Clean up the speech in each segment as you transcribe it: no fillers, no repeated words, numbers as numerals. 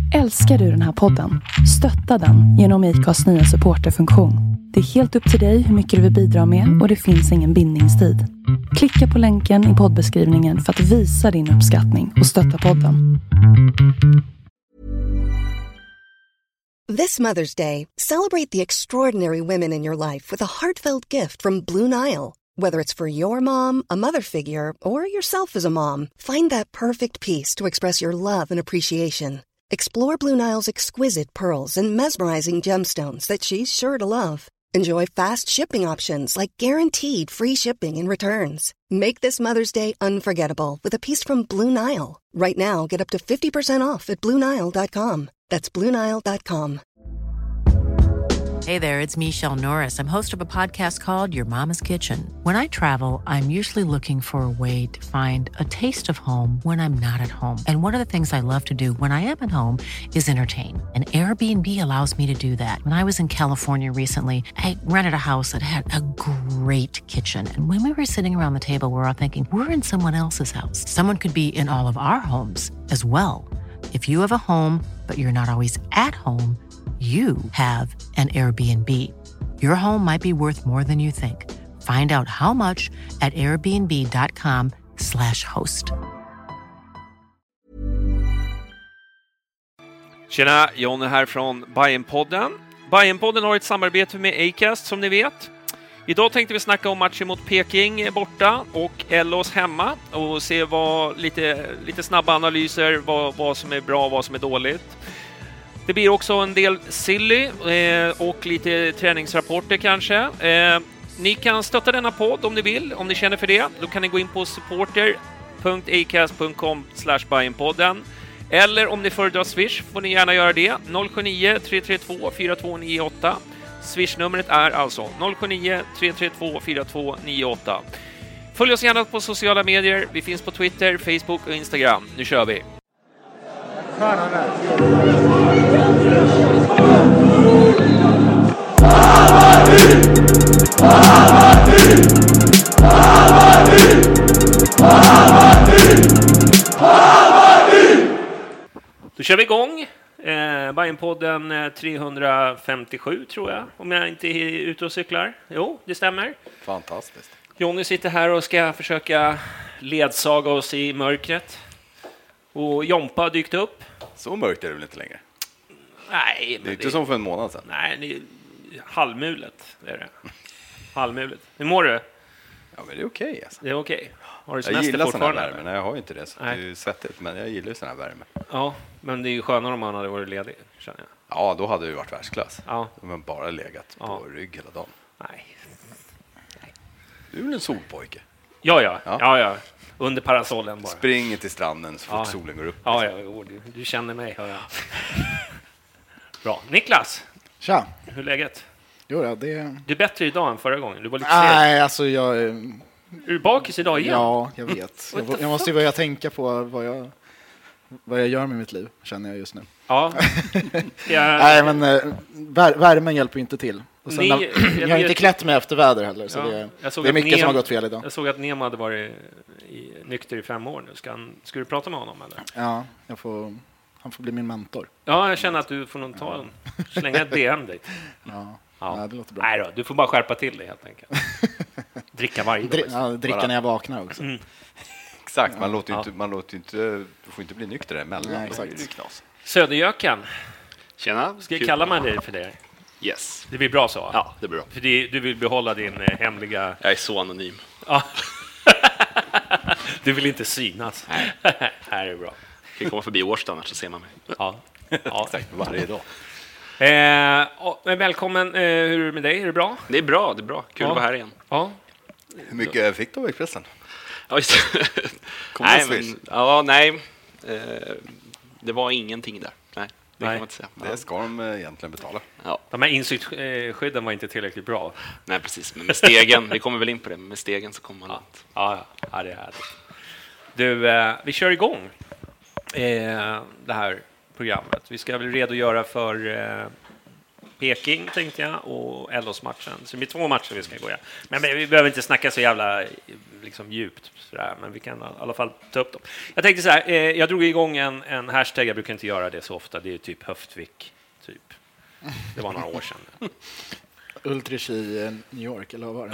Älskar du den här podden? Stötta den genom IKAs nya supporterfunktion. Det är helt upp till dig hur mycket du vill bidra med och det finns ingen bindningstid. Klicka på länken i poddbeskrivningen för att visa din uppskattning och stötta podden. This Mother's Day, celebrate the extraordinary women in your life with a heartfelt gift from Blue Nile. Whether it's for your mom, a mother figure, or yourself as a mom, find that perfect piece to express your love and appreciation. Explore Blue Nile's exquisite pearls and mesmerizing gemstones that she's sure to love. Enjoy fast shipping options like guaranteed free shipping and returns. Make this Mother's Day unforgettable with a piece from Blue Nile. Right now, get up to 50% off at BlueNile.com. That's BlueNile.com. Hey there, it's Michelle Norris. I'm host of a podcast called Your Mama's Kitchen. When I travel, I'm usually looking for a way to find a taste of home when I'm not at home. And one of the things I love to do when I am at home is entertain. And Airbnb allows me to do that. When I was in California recently, I rented a house that had a great kitchen. And when we were sitting around the table, we were all thinking, we're in someone else's house. Someone could be in all of our homes as well. If you have a home, but you're not always at home, you have an Airbnb. Your home might be worth more than you think. Find out how much at airbnb.com/host. Tjena, Jonny här från Bayernpodden. Bayernpodden har ett samarbete med Acast som ni vet. Idag tänkte vi snacka om matchen mot Peking borta och Ellos hemma och se lite snabba analyser vad som är bra och vad som är dåligt. Det blir också en del silly och lite träningsrapporter kanske. Ni kan stötta denna podd om ni vill, om ni känner för det. Då kan ni gå in på supporter.acast.com/Bayernpodden. Eller om ni föredrar Swish får ni gärna göra det. 079 332 4298. Swish-numret är alltså 079 332 4298. Följ oss gärna på sociala medier. Vi finns på Twitter, Facebook och Instagram. Nu kör vi! Då kör vi igång. Bayernpodden 357 tror jag, om jag inte är ute och cyklar. Jo, det stämmer. Fantastiskt. Jonny sitter här och ska försöka ledsaga oss i mörkret. Och Jompa har dykt upp. Så mörkt är det väl inte längre? Nej, det är inte som för en månad sedan. Nej, det är halvmulet. Det är det. Halvmulet. Hur mår du? Ja, men det är okej. Alltså. Det är okej. Har du jag gillar sån här värme. Eller? Nej, jag har ju inte det. Så det är ju svettigt, men jag gillar ju sån här värme. Ja, men det är ju skönare om man hade varit ledig, känner jag. Ja, då hade det ju varit världsklass. Ja. Om man bara legat på rygg hela dagen. Nej. Du är väl en solpojke? Ja. Under parasollen bara. Springer till stranden så fort solen går upp. Ja, du känner mig, hör jag. Bra. Niklas. Tja. Hur är läget? Jo, ja, det... Du är bättre idag än förra gången. Du var lite Nej, alltså jag... Är du bakis idag igen? Ja, jag vet. jag måste ju börja tänka på vad jag gör med mitt liv, känner jag just nu. Ja. Nej, men värmen hjälper ju inte till. Och sen, jag har inte klätt mig efter väder heller, så det är mycket som har gått fel idag. Jag såg att Nemo hade varit nykter i 5 år nu. Ska du prata med honom, eller? Ja, han får bli min mentor. Ja, jag känner att du får nog slänga ett DM dit. Ja, det låter bra. Nej då, du får bara skärpa till dig helt enkelt. Dricka varje dag. Dricka när jag vaknar också. Mm. Exakt, man låter inte, du får inte bli nykter emellan. Nej, exakt. Söderjöken. Tjena. Ska jag kalla mig det för det? Yes. Det blir bra så? Ja, det blir bra. För du vill behålla din hemliga... Jag är så anonym. Ja. Du vill inte synas. Nej. Här är det bra. Jag kan komma förbi Årsta annars så ser man mig. Ja, exakt. Varje dag. Välkommen. Hur är det med dig? Är det bra? Det är bra. Kul att vara här igen. Ja. Hur mycket fick du av Expressen? Ja, just nej. Det var ingenting där. Nej, det kan man inte säga. Det ska de egentligen betala. Ja. De här insynsskydden var inte tillräckligt bra. Nej, precis. Men med stegen, vi kommer väl in på det, men med stegen så kommer man långt. Ja, det är härligt. Du, vi kör igång det här programmet. Vi ska väl redogöra för Peking tänkte jag och Ellos-matchen. Så det blir 2 matcher vi ska gå. Men vi behöver inte snacka så jävla liksom, djupt sådär, men vi kan i alla fall ta upp dem. Jag tänkte så här, jag drog igång en hashtag, jag brukar inte göra det så ofta, det är typ Höftvik, typ. Det var några år sedan. Ultrich i New York, eller vad var det?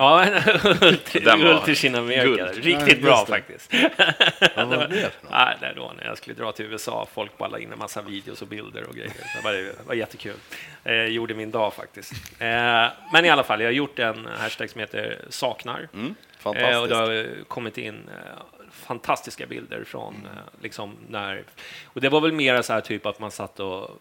Ja, Ultrich i Amerika. Riktigt bra faktiskt. Vad var det? Nej, då när jag skulle dra till USA, folk ballade in en massa videos och bilder och grejer. Det var jättekul. Gjorde min dag faktiskt. Men i alla fall, jag har gjort en hashtag som heter Saknar. Fantastiskt. Och det har kommit in fantastiska bilder från liksom när... Och det var väl mer så här typ att man satt och...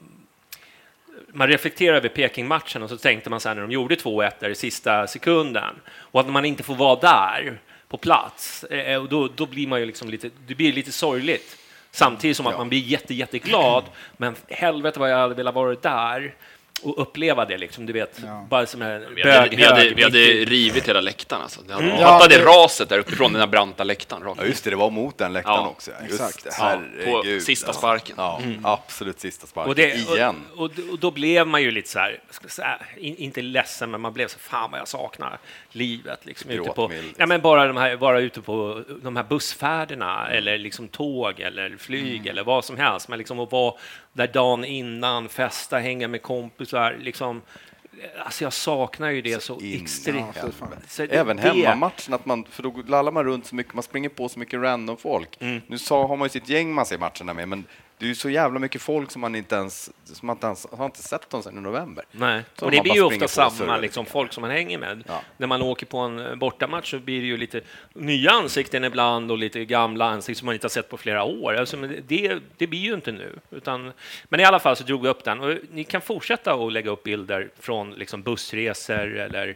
Man reflekterade över Peking-matchen och så tänkte man så här när de gjorde 2-1 där i sista sekunden och att man inte får vara där på plats och då blir man ju liksom det blir lite sorgligt samtidigt som att man blir jätteglad, men helvete vad jag hade velat vara där och uppleva det liksom, du vet, bara som en vi hade rivit hela läktaren alltså. Det raset där uppifrån den här branta läktaren. Ja, just det var mot den läktaren också. Exakt. På sista sparken. Ja, absolut sista sparken. Igen. Och då blev man ju lite så här, inte ledsen, men man blev så fan vad jag saknar livet liksom ute på. Ja, men bara ute på de här bussfärderna eller liksom tåg eller flyg eller vad som helst, men liksom att vara där dagen innan, festa, hänga med kompisar liksom, alltså jag saknar ju det så extremt. Även hemmamatchen, för då lallar man runt så mycket, man springer på så mycket random folk. Nu har man ju sitt gäng man ser matcherna med, men det är ju så jävla mycket folk som man inte ens har inte sett dem sedan i november. Nej, och det blir ju ofta samma liksom, folk som man hänger med. Ja. När man åker på en bortamatch så blir det ju lite nya ansikten ibland och lite gamla ansikten som man inte har sett på flera år. Alltså, det blir ju inte nu. Men i alla fall så drog vi upp den. Och ni kan fortsätta att lägga upp bilder från liksom, bussresor eller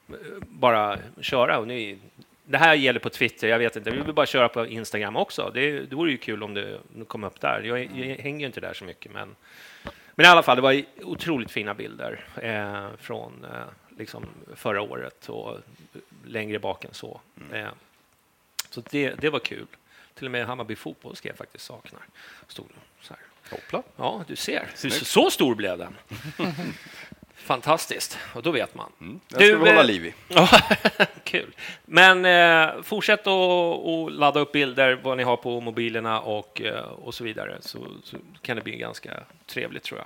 bara köra. Och det här gäller på Twitter, jag vet inte. Vi vill bara köra på Instagram också. Det vore ju kul om det kom upp där. Jag hänger ju inte där så mycket. Men i alla fall, det var otroligt fina bilder från liksom förra året och längre bak än så. Så det var kul. Till och med Hammarby fotboll ska jag faktiskt sakna. Stod så här. Hoppla. Ja, du ser. Så stor blev den. Fantastiskt, och då vet man. Jag ska hålla liv i. Kul. Men fortsätt att ladda upp bilder vad ni har på mobilerna och så vidare, så kan det bli ganska trevligt tror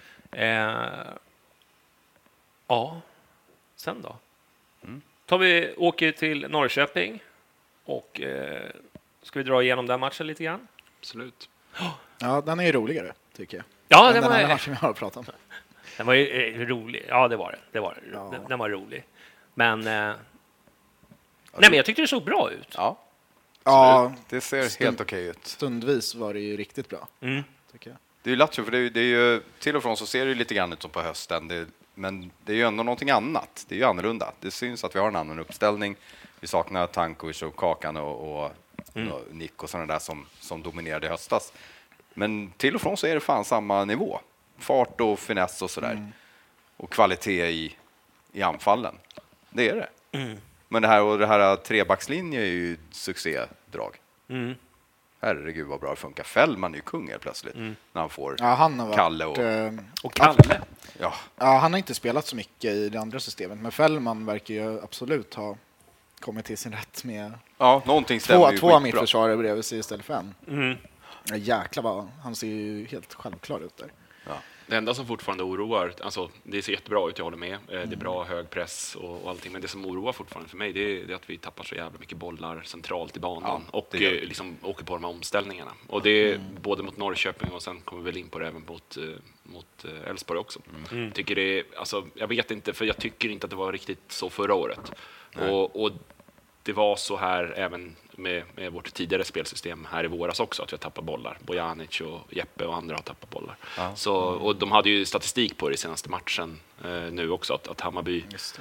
jag. Sen då? Åker till Norrköping och ska vi dra igenom den matchen lite grann? Absolut. Ja, den är ju roligare tycker jag. Ja, den andra matchen vi har pratat om. Den var ju rolig. Ja, det var det. Ja. Den var rolig. Men nej, men jag tyckte det såg bra ut. Ja, det ser helt okej ut. Stundvis var det ju riktigt bra. Tycker jag. Det är ju Lazio, för det är ju till och från så ser det lite grann ut som på hösten. Men det är ju ändå någonting annat. Det är ju annorlunda. Det syns att vi har en annan uppställning. Vi saknar Tankovic och Kakan och Nick och sådana där som dominerade i höstas. Men till och från så är det fan samma nivå. Fart och finess och sådär. Och kvalitet i anfallen. Det är det. Men det här trebackslinje är ju succédrag. Herregud vad bra det funkar. Fällman är ju kung helt plötsligt. När han får Kalle och Kalle. Ja, han har inte spelat så mycket i det andra systemet. Men Fällman verkar ju absolut ha kommit till sin rätt med någonting stämmer ju två mittförsvarare bredvid sig istället för en. Jäklar vad han ser ju helt självklar ut där. Ja. Det enda som fortfarande oroar, alltså det ser jättebra ut, jag håller med. Det är bra hög press och allting, men det som oroar fortfarande för mig det är att vi tappar så jävla mycket bollar centralt i banan och liksom åker på de här omställningarna. Och det är både mot Norrköping och sen kommer vi väl in på det även mot Elfsborg också. Tycker det, alltså, jag vet inte, för jag tycker inte att det var riktigt så förra året. Och det var så här även med vårt tidigare spelsystem här i våras också, att vi har tappat bollar. Bojanic och Jeppe och andra har tappat bollar. Så, och de hade ju statistik på det i senaste matchen nu också, att Hammarby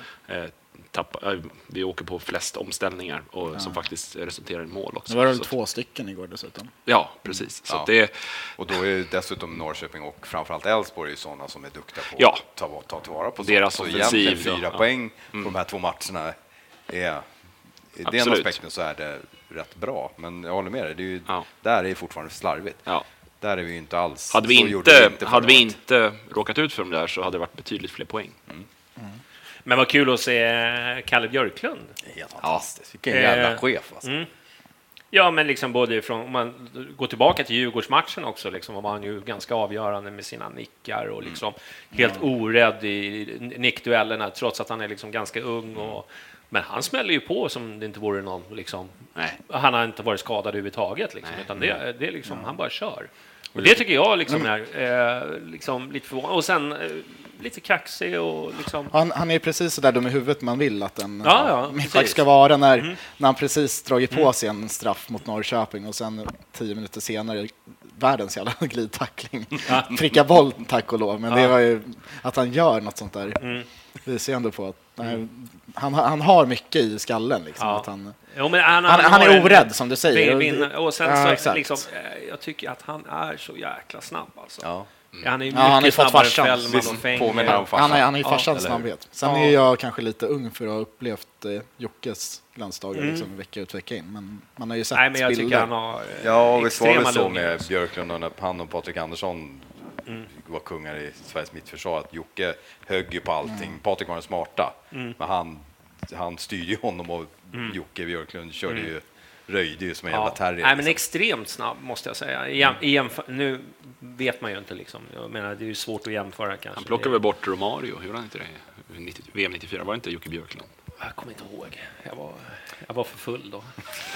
vi åker på flest omställningar och som faktiskt resulterar i mål också. Det var väl 2 stycken igår dessutom. Ja, precis. Så och då är dessutom Norrköping och framförallt Elfsborg är sådana som är duktiga på att ta tillvara på deras så offensiv. 4 poäng på de här 2 matcherna är i den aspekten så är det rätt bra. Men jag håller med dig, det är ju, där är det fortfarande slarvigt. Där är vi ju inte alls. Hade vi inte råkat ut för dem där så hade det varit betydligt fler poäng. Men vad kul att se Kalle Björklund. Helt fantastiskt. Vilken jävla chef alltså. Ja, men liksom både om man går tillbaka till Djurgårdsmatchen också liksom, var han ju ganska avgörande med sina nickar och liksom helt orädd i nickduellerna trots att han är liksom ganska ung men han smäller ju på som det inte vore någon liksom. Nej. Han har inte varit skadad överhuvudtaget liksom, utan det är liksom han bara kör. Och det tycker jag liksom är liksom lite förvånande. Och sen lite kaxig och liksom... Han är precis så där dum i huvudet man vill att en mittback ska vara när han precis dragit på sig en straff mot Norrköping och sen 10 minuter senare världens jävla glidtackling. Pricka boll, tack och lov. Men det var ju att han gör något sånt där. Vi ser ändå på att han har mycket i skallen liksom, att han är orädd som du säger. Och sen så liksom, jag tycker att han är så jäkla snabb alltså. Han är mycket snabbare än Fällman och Fänger. Han är ju farsans snabbhet. Sen är jag kanske lite ung för att ha upplevt Jockes landsdagar liksom, vecka ut vecka in. Men man har ju sett men jag tycker han har visst var det så med Björklund och när han och Patrik Andersson var kungar i Sveriges mittförsvar att Jocke högg ju på allting. Patrik var den smarta. Men han styrde ju honom och Jocke Björklund körde ju röjde ju som en jävla terrier. Nej, men extremt snabb måste jag säga. Nu vet man ju inte liksom. Jag menar det är ju svårt att jämföra kanske. Han plockade väl bort Romario, gjorde han inte det? VM 94 var det inte Jocke Björklund? Jag kommer inte ihåg. Jag var för full då.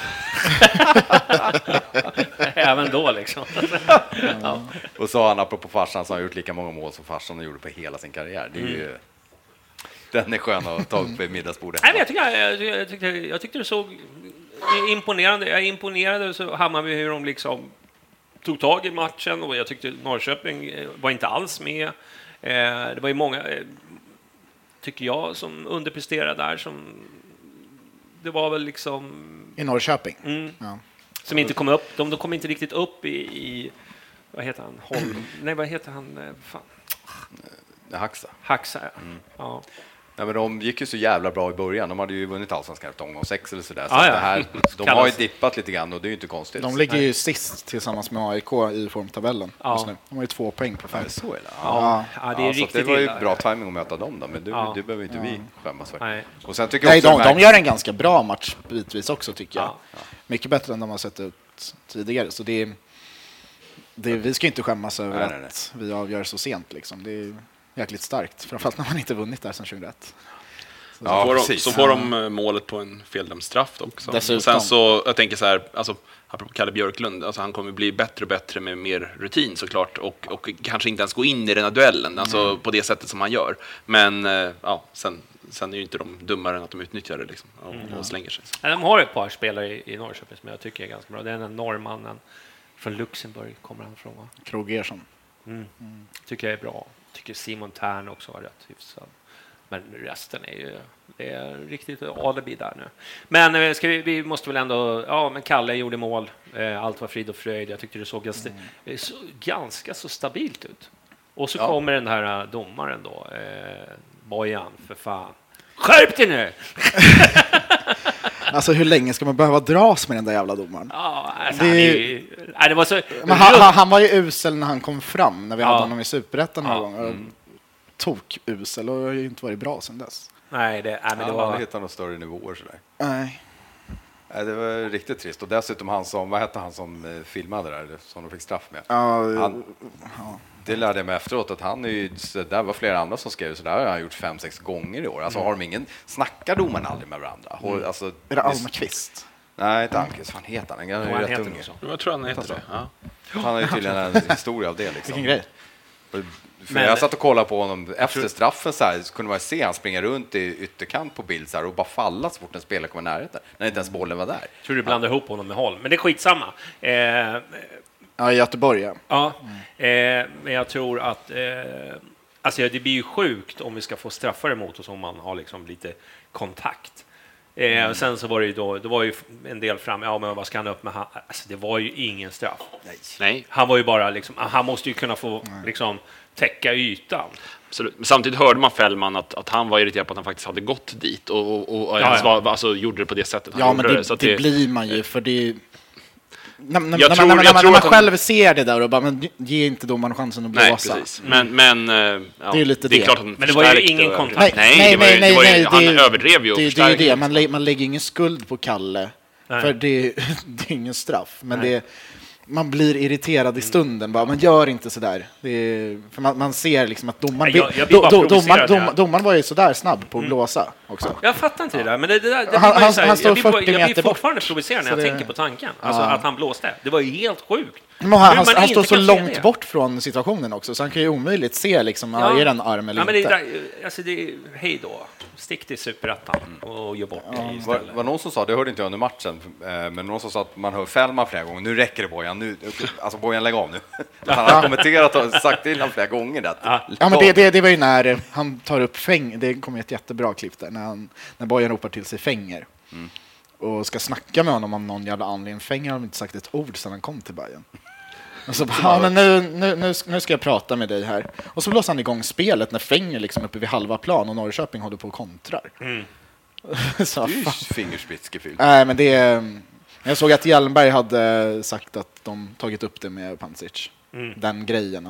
Även då liksom. Och så han apropå farsan så har han gjort lika många mål som farsan gjorde på hela sin karriär. Det är ju den är skön att ta upp vid middagsbordet. Nej, men jag tyckte det såg imponerande. Jag är imponerad så hamnade vi hur de liksom tog tag i matchen och jag tyckte Norrköping var inte alls med. Det var ju många tycker jag som underpresterade där som det var väl liksom i Norrköping. Som inte kom upp. De kom inte riktigt upp i vad heter han? Nej, vad heter han? Fan. Haxa. Ja. Nej, men de gick ju så jävla bra i början. De hade ju vunnit allsvenskan efter omgång 6 eller sådär. Så det här, de har ju dippat lite grann och det är ju inte konstigt. De ligger ju sist tillsammans med AIK i formtabellen just nu. De har ju 2 poäng på 5. Så är det. Det är riktigt det var ju illa, bra timing att möta dem då, men det behöver inte vi skämmas för. Nej. Och sen tycker jag de gör en ganska bra match bitvis också tycker jag. Mycket bättre än de har sett ut tidigare. Så vi ska inte skämmas över att vi avgör så sent liksom. Det är jäkligt starkt, framförallt när man inte vunnit där sedan 2001. Så får de målet på en feldömd straff också. Och sen så, jag tänker så här, alltså, apropå Kalle Björklund, alltså, han kommer bli bättre och bättre med mer rutin såklart och kanske inte ens gå in i den här duellen, alltså på det sättet som han gör. Men sen är ju inte de dummare än att de utnyttjar det liksom, och slänger sig. De har ett par spelare i Norrköping som jag tycker är ganska bra. Det är den norrmannen från Luxemburg kommer han från, va? Krogersson. Tycker jag är bra. Tycker Simon Tern också var rätt hyfsad. Men resten det är riktigt alibi där nu. Men vi måste väl ändå... men Kalle gjorde mål. Allt var frid och fröjd. Jag tyckte det såg ganska så stabilt ut. Och så kommer den här domaren då. Bojan, för fan. Skärp dig nu! Alltså hur länge ska man behöva dras med den där jävla domaren? Det var så... Men han var ju usel när han kom fram. När vi hade honom i Superettan några gånger. Tok usel och har ju inte varit bra sedan dess. Nej, det var... Han hittade några större nivåer sådär. Nej, det var riktigt trist. Och dessutom vad hette han som filmade där, som de fick straff med? Det lärde jag mig efteråt att han är ju, där var flera andra som skrev så där har han gjort 5-6 gånger i år. Alltså har de ingen, snackar domaren aldrig med varandra? Alltså, är det Almqvist? Nej, inte Almqvist. Vad heter han? Han är rätt ung. Jag tror han heter det. Han har ju tydligen en historia av det liksom. Vilken grej. För jag satt och kollade på honom efter straffen så kunde man se han springa runt i ytterkant på bild så här, och bara falla så fort en spelare kommer närheten när inte ens bollen var där. Jag tror du blandar ihop honom med Holm, men det är skitsamma. I Göteborg, men jag tror att alltså det blir ju sjukt om vi ska få straffar emot oss om man har liksom lite kontakt. Sen så var det ju det var ju en del fram, men vad ska han upp med? Alltså det var ju ingen straff. Nej. Han var ju bara liksom, han måste ju kunna få liksom täcka ytan. Absolut. Men samtidigt hörde man Fällman att han var irriterad på att han faktiskt hade gått dit och alltså, gjorde det på det sättet han gjorde men det blir man ju för det när man själv ser det där och bara, men ge inte domaren chansen att blåsa. Nej, precis. Men det är lite det. Klart att men det var ju ingen kontakt. Nej, han överdrev ju. Det är det. Man lägger ingen skuld på Kalle. Nej. För det är ingen straff. Men man blir irriterad i stunden. Bara, man gör inte sådär. För man ser liksom att domaren var ju sådär snabb på att blåsa också. Jag fattar inte det där. Men han står 40 meter bort. Jag blir fortfarande provocerad när jag tänker på tanken. Alltså att han blåste. Det var ju helt sjukt. Han står så långt bort från situationen också. Så han kan ju omöjligt se liksom, är det en arm eller inte. Det är hej då. Stick till Superettan och gör bort det istället. Var någon som sa, det hörde inte jag under matchen, men någon som sa att man hör Fällman flera gånger. Nu räcker det, Bojan. Alltså Bojan, lägg av nu. Han har kommenterat och sagt till honom flera gånger. Men det var ju när han tar upp Fäng. Det kommer ett jättebra klipp där. När Bojan ropar till sig Fänger. Och ska snacka med honom om någon jävla anledning. Fänger har inte sagt ett ord sedan han kom till Bayern. Och så bara, nu ska jag prata med dig här. Och så blåser han igång spelet när Fänger liksom uppe vid halva plan och Norrköping håller på och kontrar. Så, fingerspitzgefühl. Nej, men jag såg att Hjelmberg hade sagt att de tagit upp det med Pancic. Den grejen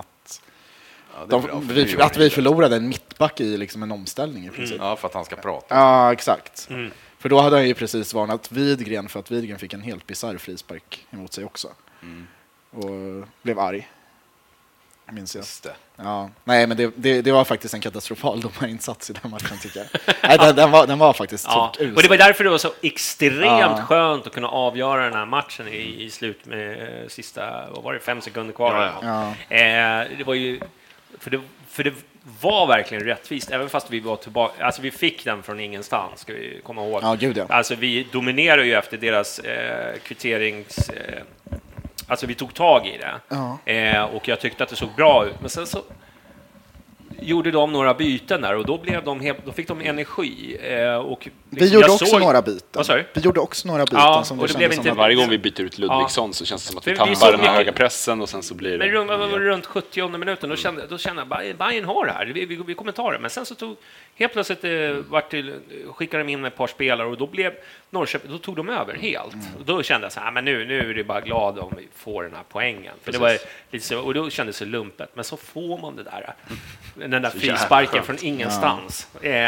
att vi förlorade en mittback i liksom en omställning i princip. Ja, för att han ska prata. Ja, exakt. För då hade han ju precis varnat Widgren för att Widgren fick en helt bizarr frispark emot sig också. Och blev arg. Minns jag. Just det. Ja, nej, men det var faktiskt en katastrofal domarinsats i den matchen, tycker jag. Nej, den var faktiskt usel. Och det var därför det var så extremt skönt att kunna avgöra den här matchen i slut med sista, vad var det, 5 sekunder kvar. Det var ju för det var verkligen rättvist, även fast vi var tillbaka, alltså vi fick den från ingenstans, ska vi komma ihåg. Ja, gud ja. Alltså vi dominerar ju efter deras kvitterings. Alltså vi tog tag i det och jag tyckte att det såg bra ut, men sen så gjorde de några byten där och då fick de energi och liksom, vi gjorde också några byten. Vi gjorde också några byten som det blev inte varje gång vi byter ut Ludvigsson så känns det som att vi tappar den här höga pressen och sen så blir det. Men runt 70:e minuten då kände jag Bayern har det här. Vi kommer ta det, men sen så tog helt plötsligt skickade de in ett par spelare och då blev Norrköping, då tog de över helt. Och då kände jag så här, men nu är det bara glad om vi får den här poängen. För det var lite så, och då kändes det lumpet, men så får man det där. Den där frisparken från ingenstans.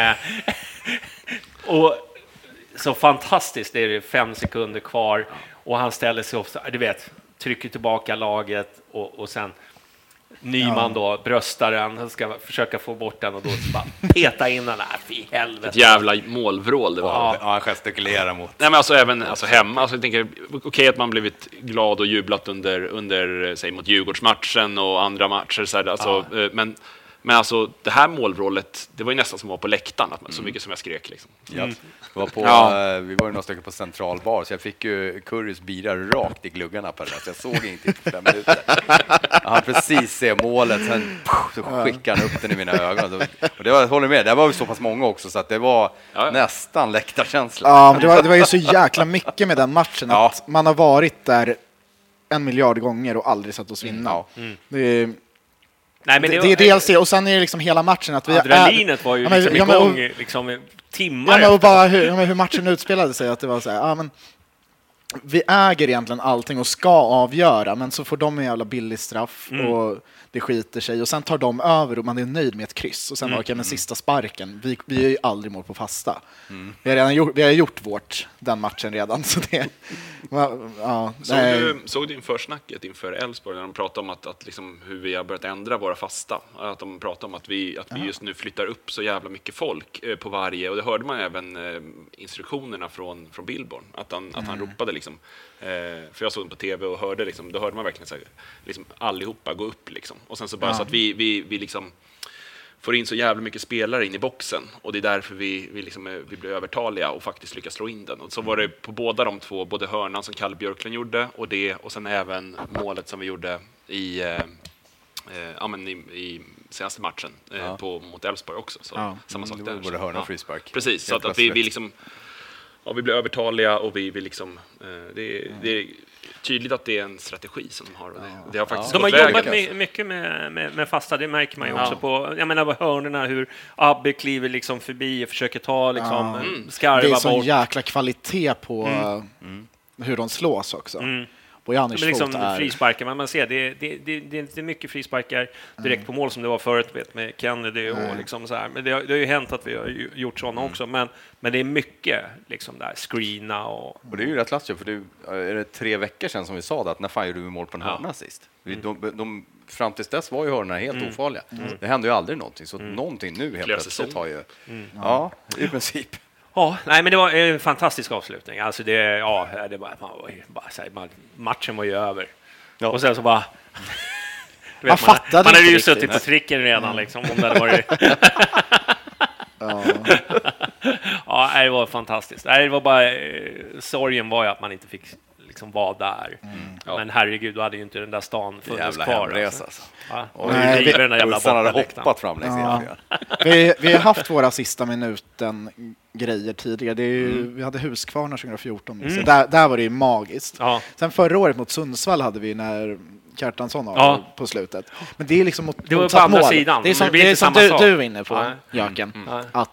Och så fantastiskt, det är 5 sekunder kvar och han ställer sig upp, du vet, trycker tillbaka laget och sen Nyman då, bröstaren, han ska försöka få bort den och då bara peta in den där, fy helvete. Ett jävla målvrål det var. Ja, han gestikulerar mot. Nej, men alltså även hemma, alltså jag tänker okej att man blivit glad och jublat under säg mot Djurgårdsmatchen och andra matcher så här, alltså, men alltså det här målvrålet, det var ju nästan som var på läktaren, så mycket som jag skrek liksom. Vi var ju några stycken på centralbar så jag fick ju Currys bira rakt i gluggarna på det där, så jag såg inte på 5 minuter. Han precis ser målet, sen så skickar han upp den i mina ögon. Och det var, håller med, det var ju så pass många också så att det var nästan läktarkänsla. Ja, men det var ju så jäkla mycket med den matchen att man har varit där 1 miljard gånger och aldrig satt oss vinna. Nej, men det är dels det, och sen är det liksom hela matchen att vi adrenalinet var ju liksom igång liksom timmar. Och bara hur matchen utspelade sig, att det var så här, men vi äger egentligen allting och ska avgöra, men så får de en jävla billig straff och det skiter sig och sen tar de över och man är nöjd med ett kryss och sen men sista sparken, vi är ju aldrig mål på fasta. Vi har gjort vårt den matchen redan, så det såg du inför snacket inför Elfsborg när de pratade om att liksom hur vi har börjat ändra våra fasta, att de pratade om att vi just nu flyttar upp så jävla mycket folk på varje, och det hörde man även instruktionerna från Billborn att han ropade liksom, för jag såg den på tv och hörde liksom, då hörde man verkligen så här, liksom allihopa gå upp liksom, och sen så bara så att vi liksom får in så jävla mycket spelare in i boxen och det är därför vi blir övertaliga och faktiskt lyckas slå in den. Och så var det på båda de två, både hörnan som Kalle Björklund gjorde och sen även målet som vi gjorde i senaste matchen mot Elfsborg också. Så samma sak där. Både hörna och frispark. Precis, så att vi liksom vi blir övertaliga och vi liksom det är tydligt att det är en strategi som de har. Det har faktiskt de har jobbat mycket med fasta, det märker man ju också på, jag menar hörnorna, hur Abbe kliver liksom förbi och försöker ta liksom skarva bort. Det är sån jäkla kvalitet på hur de slås också. Bojanic liksom fot är... frisparkar, man ser det är inte mycket frisparkar direkt på mål som det var förut med Kennedy och liksom så här. Men det har ju hänt att vi har gjort sådana också, men det är mycket liksom där screena och det är ju rätt lastigt, för är det 3 veckor sedan som vi sa det, att när fan gjorde vi mål på en hörna sist? De fram tills dess var ju hörnorna helt ofarliga. Det hände ju aldrig någonting, så någonting nu helt plötsligt har ju... Ja, i princip. Ja, nej, men det var en fantastisk avslutning. Alltså det bara matchen var ju över. Ja. Och sen så bara... Man hade ju suttit på tricken redan liksom, om det hade varit... Ja, det var fantastiskt. Det var bara... Sorgen var ju att man inte fick liksom vara där. Men herregud, då hade ju inte den där stan funnits kvar. Alltså. Ja. Och vi hade hoppat fram längs vi har haft våra sista minuten grejer tidigare. Det är ju, vi hade Huskvarna 2014. Där var det ju magiskt. Ja. Sen förra året mot Sundsvall hade vi när Kjartansson har på slutet. Men det är liksom mot det var på andra sidan. Det är som du är inne på, Jöken. Att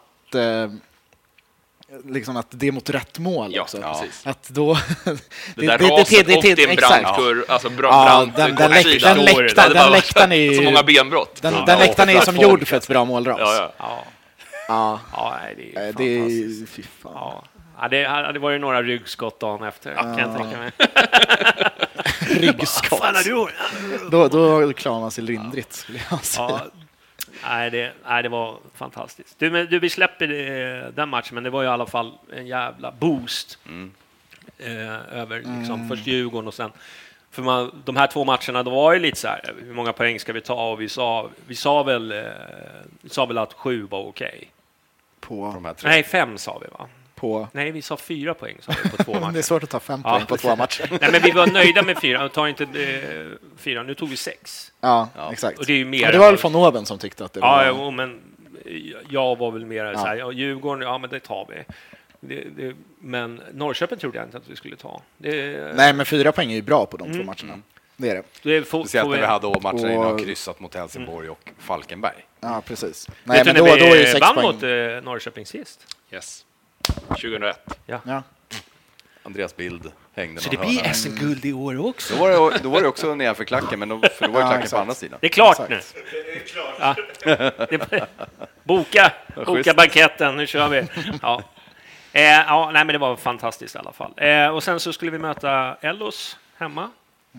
liksom att det är mot rätt mål också. Ja, precis. Att då det där raset och din brandkur, alltså den läktaren är ju så många benbrott. Den läktaren är ju som gjord för ett bra målras. Ja, det är fy fan. Ja, det hade varit några ryggskott dagen efter, kan jag tänka mig. Ryggskott. Då klarar man sig lindrigt, skulle jag säga. Nej, det var fantastiskt. Vi släpper den matchen, men det var ju i alla fall en jävla boost över liksom, först Djurgården och sen... För de här 2 matcherna, då var ju lite så här, hur många poäng ska vi ta? Och vi sa väl att 7 var okej. På de här 3. Nej, 5 sa vi, va? Nej, vi sa 4 poäng sa vi på 2 matcher. Det är svårt att ta 5 poäng på 2 matcher. Nej, men vi var nöjda med 4. Ta inte 4. Nu tog vi 6. Ja, exakt. Och det är ju mer. Men det var väl von Oben som tyckte att det var... Ja, men jag var väl mer så här, Djurgården, men det tar vi. Men Norrköping trodde jag inte att vi skulle ta. Nej, men 4 poäng är ju bra på de 2 matcherna. Det är det. Speciellt när vi hade matcherna innan och kryssat mot Helsingborg och Falkenberg. Ja, precis. Nej, men då är 6 vann poäng. Mot Norrköping sist. Yes. 2001. Ja. Andreas Bild hängde. Så det blir SM-guld i år också. Då var det också nedanför klacken, men då förlorade klacken på andra sidan. Det är klart nu. Ja. Boka banketten, nu kör vi. Ja. Nej, men det var fantastiskt i alla fall. Och sen så skulle vi möta Ellos hemma.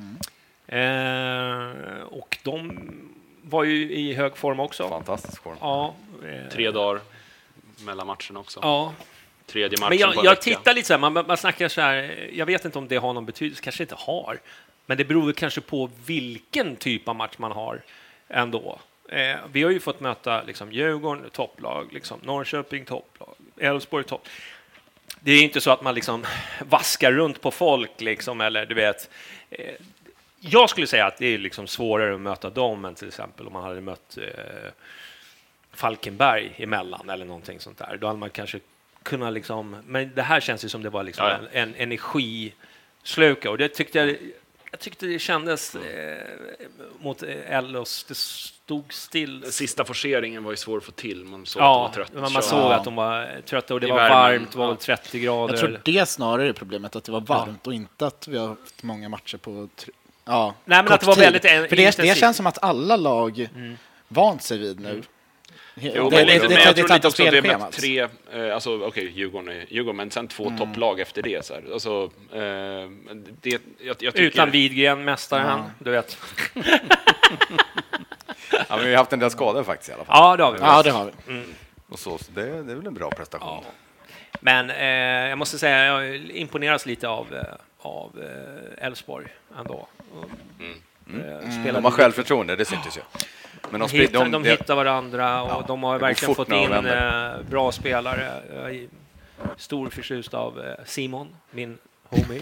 Och de var ju i hög form också. Fantastisk form. Ja. 3 dagar mellan matcherna också. Ja. Tredje matchen men jag tittar lite så här, man snackar så här, jag vet inte om det har någon betydelse, kanske inte har. Men det beror kanske på vilken typ av match man har ändå. Vi har ju fått möta liksom Djurgården, topplag, liksom Norrköping, topplag, Elfsborg, topp. Det är inte så att man liksom vaskar runt på folk liksom, eller du vet. Jag skulle säga att det är liksom svårare att möta dem än till exempel om man hade mött Falkenberg emellan eller någonting sånt där. Då hade man kanske kunnat liksom, men det här känns ju som det var liksom en energislöka, och det tyckte jag tyckte det kändes mot Ellos, det stod still. Sista forceringen var ju svår att få till. Man såg att de var trötta. Man såg att de var trötta, och det var varmt, det var 30 grader. Jag tror det snarare är problemet, att det var varmt och inte att vi har haft många matcher på nej, men att det var väldigt för det känns som att alla lag vant sig vid nu. Jo, men jag tror lite också att vi har mött 3, alltså okej, Djurgården, men sen 2 topplag efter det. Så här. Alltså, jag tycker... Utan Widgren, mästaren, du vet. Ja, men vi har haft en del skador faktiskt i alla fall. Ja, det har vi. Ja, det har vi. Och så det är väl en bra prestation. Ja. Men jag måste säga, jag imponeras lite av Elfsborg ändå. De har självförtroende, det syntes ju. Men de hittar varandra, och de har verkligen fått in bra spelare. Jag är stor förtjust av Simon, min homie.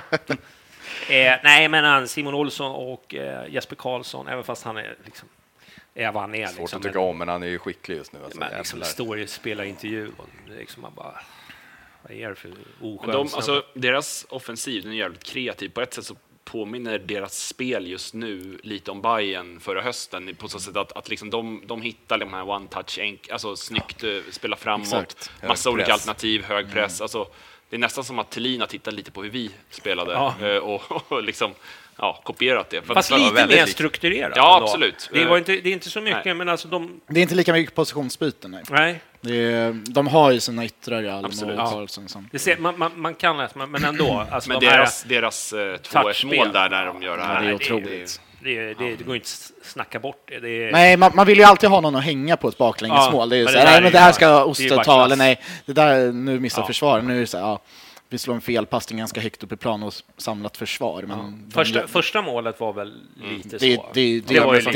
Nej, men Simon Olsson och Jesper Karlsson, även fast han är liksom vad han är. Svårt liksom, att tycka om, men han är ju skicklig just nu. Alltså, men liksom står i spelarintervju och liksom man bara, vad är det för oskönt? Alltså, deras offensiv, den är jävligt kreativ. På ett sätt så påminner deras spel just nu lite om Bayern förra hösten, på så sätt att liksom de hittar de här one-touch, alltså snyggt spela framåt, massa olika alternativ, hög press. Alltså, det är nästan som att Thelin tittar lite på hur vi spelade och liksom kopierat det. Fast lite mer strukturerat. Ja, absolut. Det är inte så mycket, men alltså det är inte lika mycket positionsbyten. Nej. De har ju sina yttrar, Alm och Karlsson. Man kan läsa, men ändå. Alltså men deras 2-1-mål där när de gör det här. Det är otroligt. Det går inte att snacka bort det. Nej, man vill ju alltid ha någon att hänga på ett baklängesmål. Det är ju så här, men det här ska Oster ta, eller nej, det där nu missar försvaret. Nu är det så här, vi slår en felpassning ganska högt upp i plan och samlat försvar. Men första målet var väl lite så. Det var ju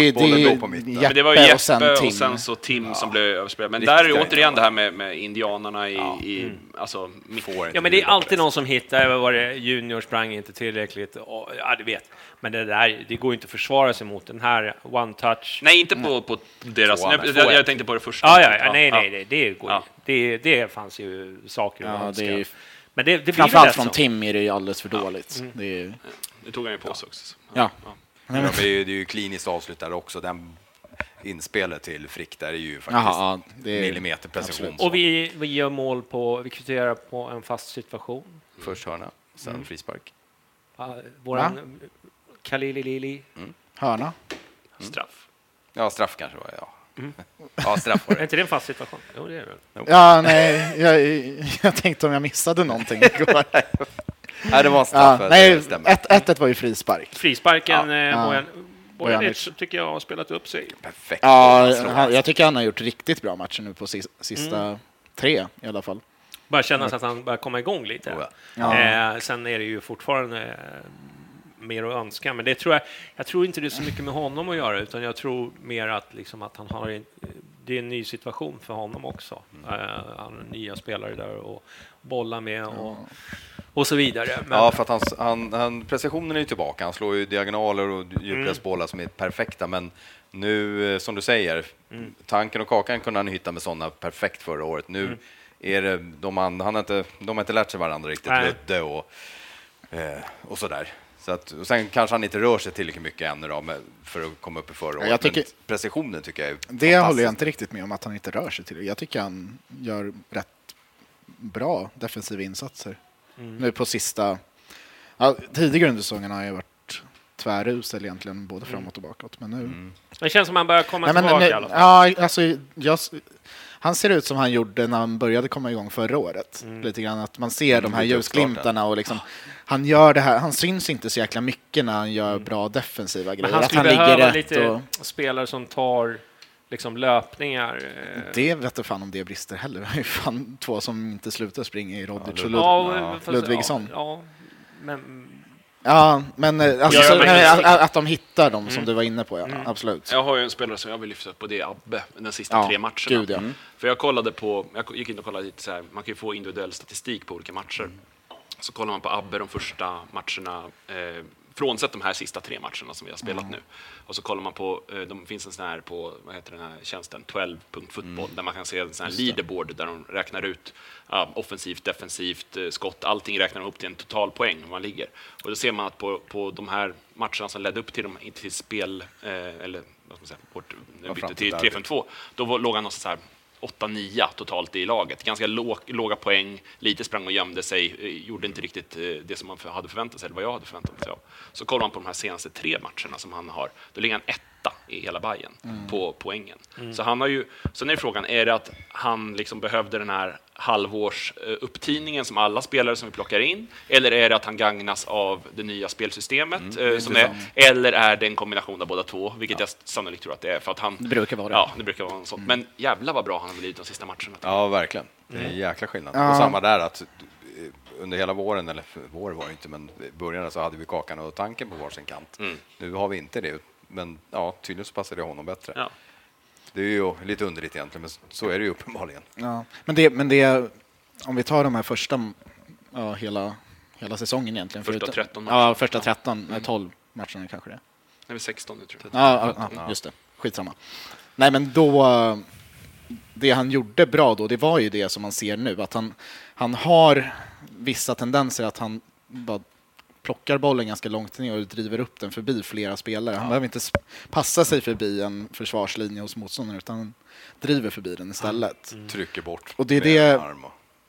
men det var ju Jeppe och sen så Tim som blev överspelad. Men där är återigen det här med indianerna i alltså ja, men det är alltid någon som hittar. Var det Junior sprang inte tillräckligt. Ja, det vet. Men det går inte att försvara sig mot den här one touch. Nej, inte på deras. Jag tänkte på det första. Nej, det går. Det fanns ju saker att önska. Men det framförallt från Tim är det ju alldeles för dåligt. Det tog han ju på sig också. Ja. Det är ju kliniskt avslutare också. Den inspelet till Frick där är ju faktiskt millimeter precision. Och vi gör mål vi kvitterar på en fast situation. Först hörna, sen frispark. Våran Kalili. Hörna. Straff. Ja, straff kanske var Ja, straff var det. Är inte det en fast situation? Jo, det är det. Ja, nej, jag tänkte om jag missade någonting igår. Nej, det var straff. Nej, 1-1 var ju frispark. Frisparken Bojanic tycker jag har spelat upp sig. Perfekt. Ja, jag tycker han har gjort riktigt bra matcher nu på sista 3 i alla fall. Bara kännas att han börjar komma igång lite. Sen är det ju fortfarande mer att önska, men det jag tror inte det är så mycket med honom att göra, utan jag tror mer att liksom att han har det är en ny situation för honom också. Han har nya spelare där och bolla med och så vidare. Men ja, för att han precisionen är ju tillbaka. Han slår ju diagonaler och djupledsbollar som är perfekta, men nu som du säger, Tanken och Kakan kunde han hitta med sådana perfekt förra året. Nu är det de har inte lärt sig varandra riktigt, Ludde och sådär. Så att, och sen kanske han inte rör sig tillräckligt mycket ännu då, för att komma upp i förra året. Men precisionen tycker jag är det håller jag inte riktigt med om, att han inte rör sig till. Jag tycker han gör rätt bra defensiva insatser. Nu på sista... Ja, tidigare under säsongen har jag varit tvärusel egentligen, både framåt och bakåt. Men nu... Det känns som han börjar komma tillbaka i alla fall. Ja, alltså, han ser ut som han gjorde när han började komma igång förra året. Lite grann att man ser de här ljusglimtarna och liksom... Han gör det här, han syns inte så jäkla mycket när han gör bra defensiva grejer. Men han skulle behöva lite spelare som tar liksom löpningar. Det vet jag fan om det brister heller. Det är ju fan 2 som inte slutar springa i Rodic och Ludvigsson. Men alltså, att de hittar dem som du var inne på, absolut. Jag har ju en spelare som jag vill lyfta upp på, det är Abbe, den sista 3 matcherna. För jag gick in och kollade lite så här, man kan ju få individuell statistik på olika matcher. Så kollar man på Abbe de första matcherna, frånsett de här sista 3 matcherna som vi har spelat nu. Och så kollar man på, det finns en sån här på, vad heter den här tjänsten, 12.football, där man kan se en sån här leaderboard där de räknar ut offensivt, defensivt, skott, allting räknar upp till en total poäng hur man ligger. Och då ser man att på de här matcherna som ledde upp till spel, eller vad ska man säga, bytte till 3-5-2, då låg han någonstans så här 8-9 totalt i laget. Ganska låga poäng, lite sprang och gömde sig, gjorde inte riktigt det som man hade förväntat sig, eller vad jag hade förväntat mig av. Så kollar man på de här senaste 3 matcherna som han har, då ligger han 1 i hela Bayern på poängen. Så han har ju, sen är frågan, är det att han liksom behövde den här halvårs upptidningen som alla spelare som vi plockar in, eller är det att han gagnas av det nya spelsystemet eller är det en kombination av båda två, vilket jag sannolikt tror att det är, för att han, det brukar vara det. Ja, det brukar vara en sån. Men jävla vad bra han har blivit de sista matcherna. Ja, verkligen. Det är en jäkla skillnad. Och samma där, att under hela våren, eller vår var det inte, men i början så hade vi Kakan och Tanken på varsin kant. Nu har vi inte det, men tydligen så passar det honom bättre. Ja. Det är ju lite underligt egentligen, men så är det ju uppenbarligen. Ja, men det om vi tar de här första hela säsongen egentligen. Första 13 matcherna. Ja, första 13, 12 matcherna kanske det. Nej, 16 tror jag. Ja, just det. Skitsamma. Nej, men då det han gjorde bra då, det var ju det som man ser nu, att han har vissa tendenser att han bara plockar bollen ganska långt ner och driver upp den förbi flera spelare. Han behöver inte passa sig förbi en försvarslinje hos motståndaren, utan driver förbi den istället. Trycker bort. Och det är det.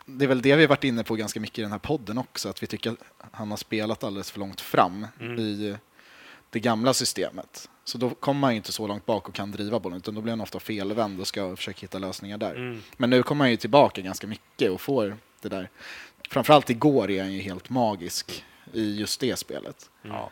det är väl det vi har varit inne på ganska mycket i den här podden också, att vi tycker att han har spelat alldeles för långt fram i det gamla systemet. Så då kommer man ju inte så långt bak och kan driva bollen, utan då blir han ofta felvänd och ska försöka hitta lösningar där. Men nu kommer han ju tillbaka ganska mycket och får det där. Framförallt igår är han ju helt magisk i just det spelet. Ja.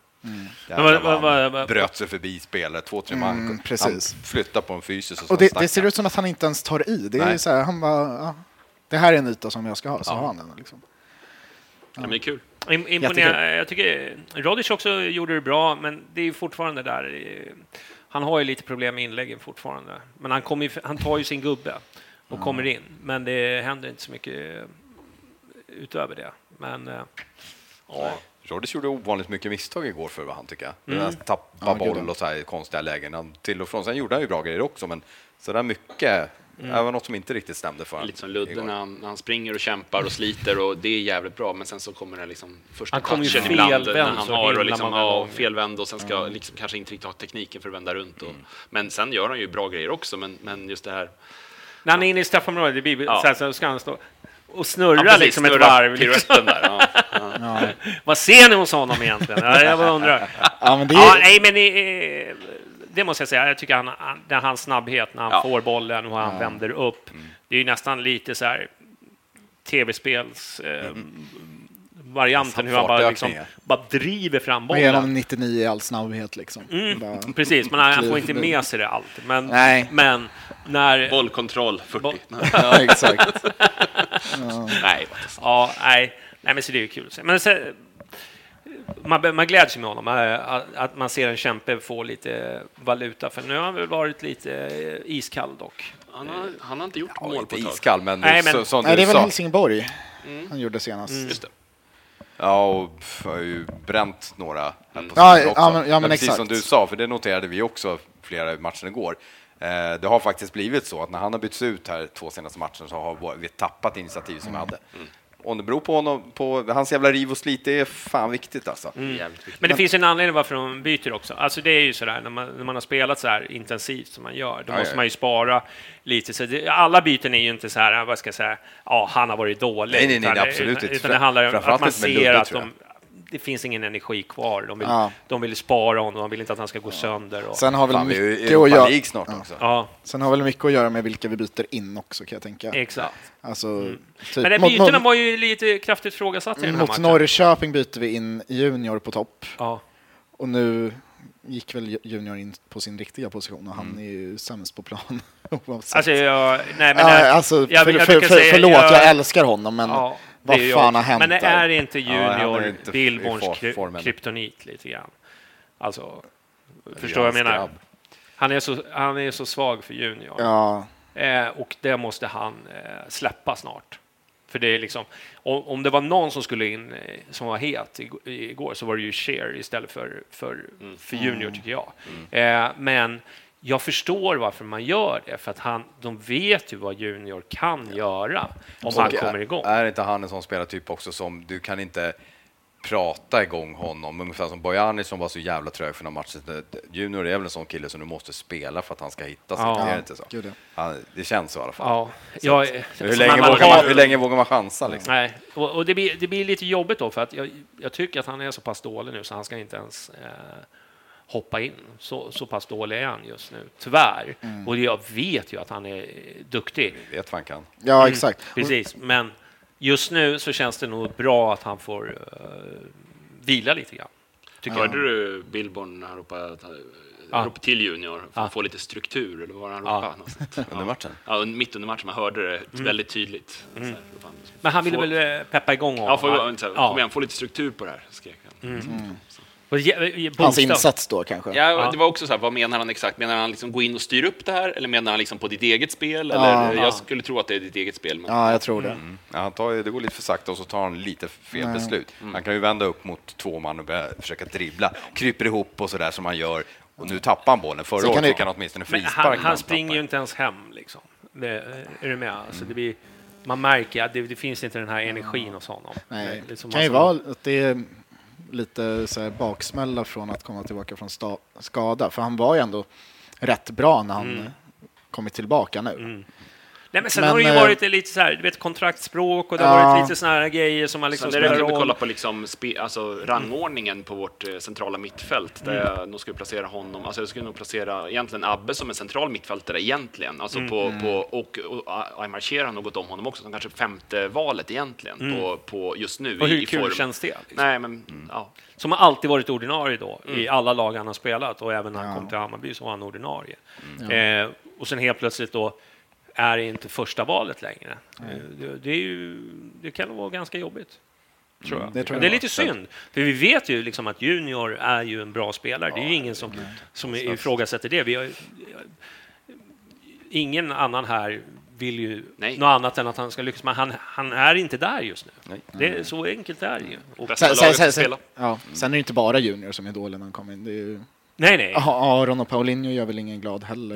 Men bröt sig förbi spelet, 2-3 man. Precis. Han flyttar på en fysisk och det ser ut som att han inte ens tar i. Det är så här, han bara, det här är en yta som jag ska ha, så har han den liksom. Ja, men det är kul. Imponerande. Jag tycker Rodic också gjorde det bra, men det är ju fortfarande där. Han har ju lite problem med inläggen fortfarande. Men han tar ju sin gubbe och kommer in. Men det händer inte så mycket utöver det. Men Rodic gjorde ovanligt mycket misstag igår för vad han tycker. Han tappade boll och så här konstiga lägen. Till och från. Sen gjorde han ju bra grejer också, men så där mycket. Även något som inte riktigt stämde för honom. Lite som Ludde när han springer och kämpar och sliter, och det är jävligt bra, men sen så kommer det liksom första touchen ibland när han har och liksom, felvänd och sen ska liksom kanske inte riktigt ha tekniken för att vända runt. Men sen gör han ju bra grejer också, men just det här... När han är inne i straffområdet, det blir så ska han stå och snurra liksom ett varv. Liksom. Där. Vad ser ni hos honom egentligen? Jag bara undrar. Det måste jag säga. Jag tycker hans snabbhet när han får bollen och han vänder upp. Det är ju nästan lite så här tv-spels varianten hur han bara driver fram bollen. Genom 99 i all snabbhet liksom. Precis, men han får inte med sig det alltid. Men när... Bollkontroll 40. Ja, exakt. Nej, men så det är ju kul att se. Men så, man gläds med honom att man ser en kämpe få lite valuta, för nu har han väl varit lite iskall dock. Han har inte gjort mål på ett tag. Iskall, men det är väl Helsingborg han gjorde senast. Just det. Ja, och har ju bränt några här på också. Men precis exakt. som du sa, för det noterade vi också flera matcher igår. Det har faktiskt blivit så att när han har bytts ut här 2 senaste matcherna så har vi tappat initiativ som vi hade. Om det beror på honom, på hans jävla riv och slit, det är fan viktigt alltså. Men det finns en anledning varför de byter också. Alltså det är ju sådär, när man har spelat så här intensivt som man gör, då måste man ju spara lite. Så alla byten är ju inte så här, vad ska jag säga, han har varit dålig. Nej, absolut inte. Utan det handlar om att man ser att det finns ingen energi kvar. De vill spara honom, de vill inte att han ska gå sönder. Och... Sen har väl mycket att göra. Snart också. Ja. Sen har väl mycket att göra med vilka vi byter in också, kan jag tänka. Exakt. Alltså, typ, men bytena var ju lite kraftigt frågasatt i den här matchen. Mot Norrköping byter vi in Junior på topp. Ja. Och nu gick väl Junior in på sin riktiga position och han är ju sämst på plan. Alltså, förlåt, jag älskar honom, men vad fan har hänt? Men är det inte Junior Billborns kryptonit lite grann? Alltså, förstår jag menar? Han är så svag för Junior. Ja. Och det måste han släppa snart. För det är liksom, om det var någon som skulle in som var het igår, så var det ju Shear istället för Junior, tycker jag. Men jag förstår varför man gör det, för att de vet ju vad Junior kan göra om han kommer igång. Är inte han en sån spelartyp också som du kan inte prata igång honom, ungefär som Bojani som var så jävla trög för några matcher. Junior är väl en sån kille som du måste spela för att han ska hitta sig. Det är inte så. Det känns så i alla fall. Hur länge vågar man chansa liksom? Nej, och det blir lite jobbigt då, för att jag tycker att han är så pass dålig nu så han ska inte ens hoppa in. Så pass dålig är han just nu, tyvärr. Och jag vet ju att han är duktig. Jag vet vad han kan. Ja, exakt. Precis, men just nu så känns det nog bra att han får vila lite grann. Hörde du Billborn när han ropade till Junior för att få lite struktur, eller vad han ropade? Under matchen? Ja, mitt under matchen. Man hörde det väldigt tydligt. Men han ville väl peppa igång honom? Få lite struktur på det här, skrek han. Hans insats då kanske? Ja, det var också så här, vad menar han exakt? Menar han liksom gå in och styra upp det här? Eller menar han liksom på ditt eget spel? Eller, jag skulle tro att det är ditt eget spel. Men... Ja, jag tror det. Det går lite för sakta och så tar han lite fel beslut. Han kan ju vända upp mot 2 man och börja försaka dribbla. Kryper ihop och sådär som han gör. Och nu tappar han bollen. Förra året fick han åtminstone frispark. Han springer ju inte ens hem liksom. Är du med? Alltså, man märker att det finns inte den här energin hos honom. Nej, det kan ju vara att det är lite så här baksmälla från att komma tillbaka från skada. För han var ju ändå rätt bra när han kommit tillbaka nu. Nej, men sen har det ju varit lite så här, du vet, kontraktsspråk och det har varit lite såna här grejer som man liksom spelar roll. Kolla på liksom rangordningen på vårt centrala mittfält där jag nog skulle placera honom. Alltså jag skulle nog placera egentligen Abbe som en central mittfältare egentligen. Alltså och Aymar Cher har nog gått om honom också som kanske 5:e valet egentligen på just nu. Och hur kul känns det? Liksom? Nej, men som har alltid varit ordinarie då i alla lag han har spelat och även när han kom till Hammarby så var han ordinarie. Och sen helt plötsligt då är det inte första valet längre. Det kan vara ganska jobbigt. Tror jag. Det är lite synd. För vi vet ju liksom att Junior är ju en bra spelare. Det är ju ingen som ifrågasätter det. Ingen annan här vill ju något annat än att han ska lyckas. Men han är inte där just nu. Det är så enkelt är det ju. Sen är det inte bara Junior som är dålig när han kommer in. Det är ju... Nej. Aron och Paulinho gör väl ingen glad heller.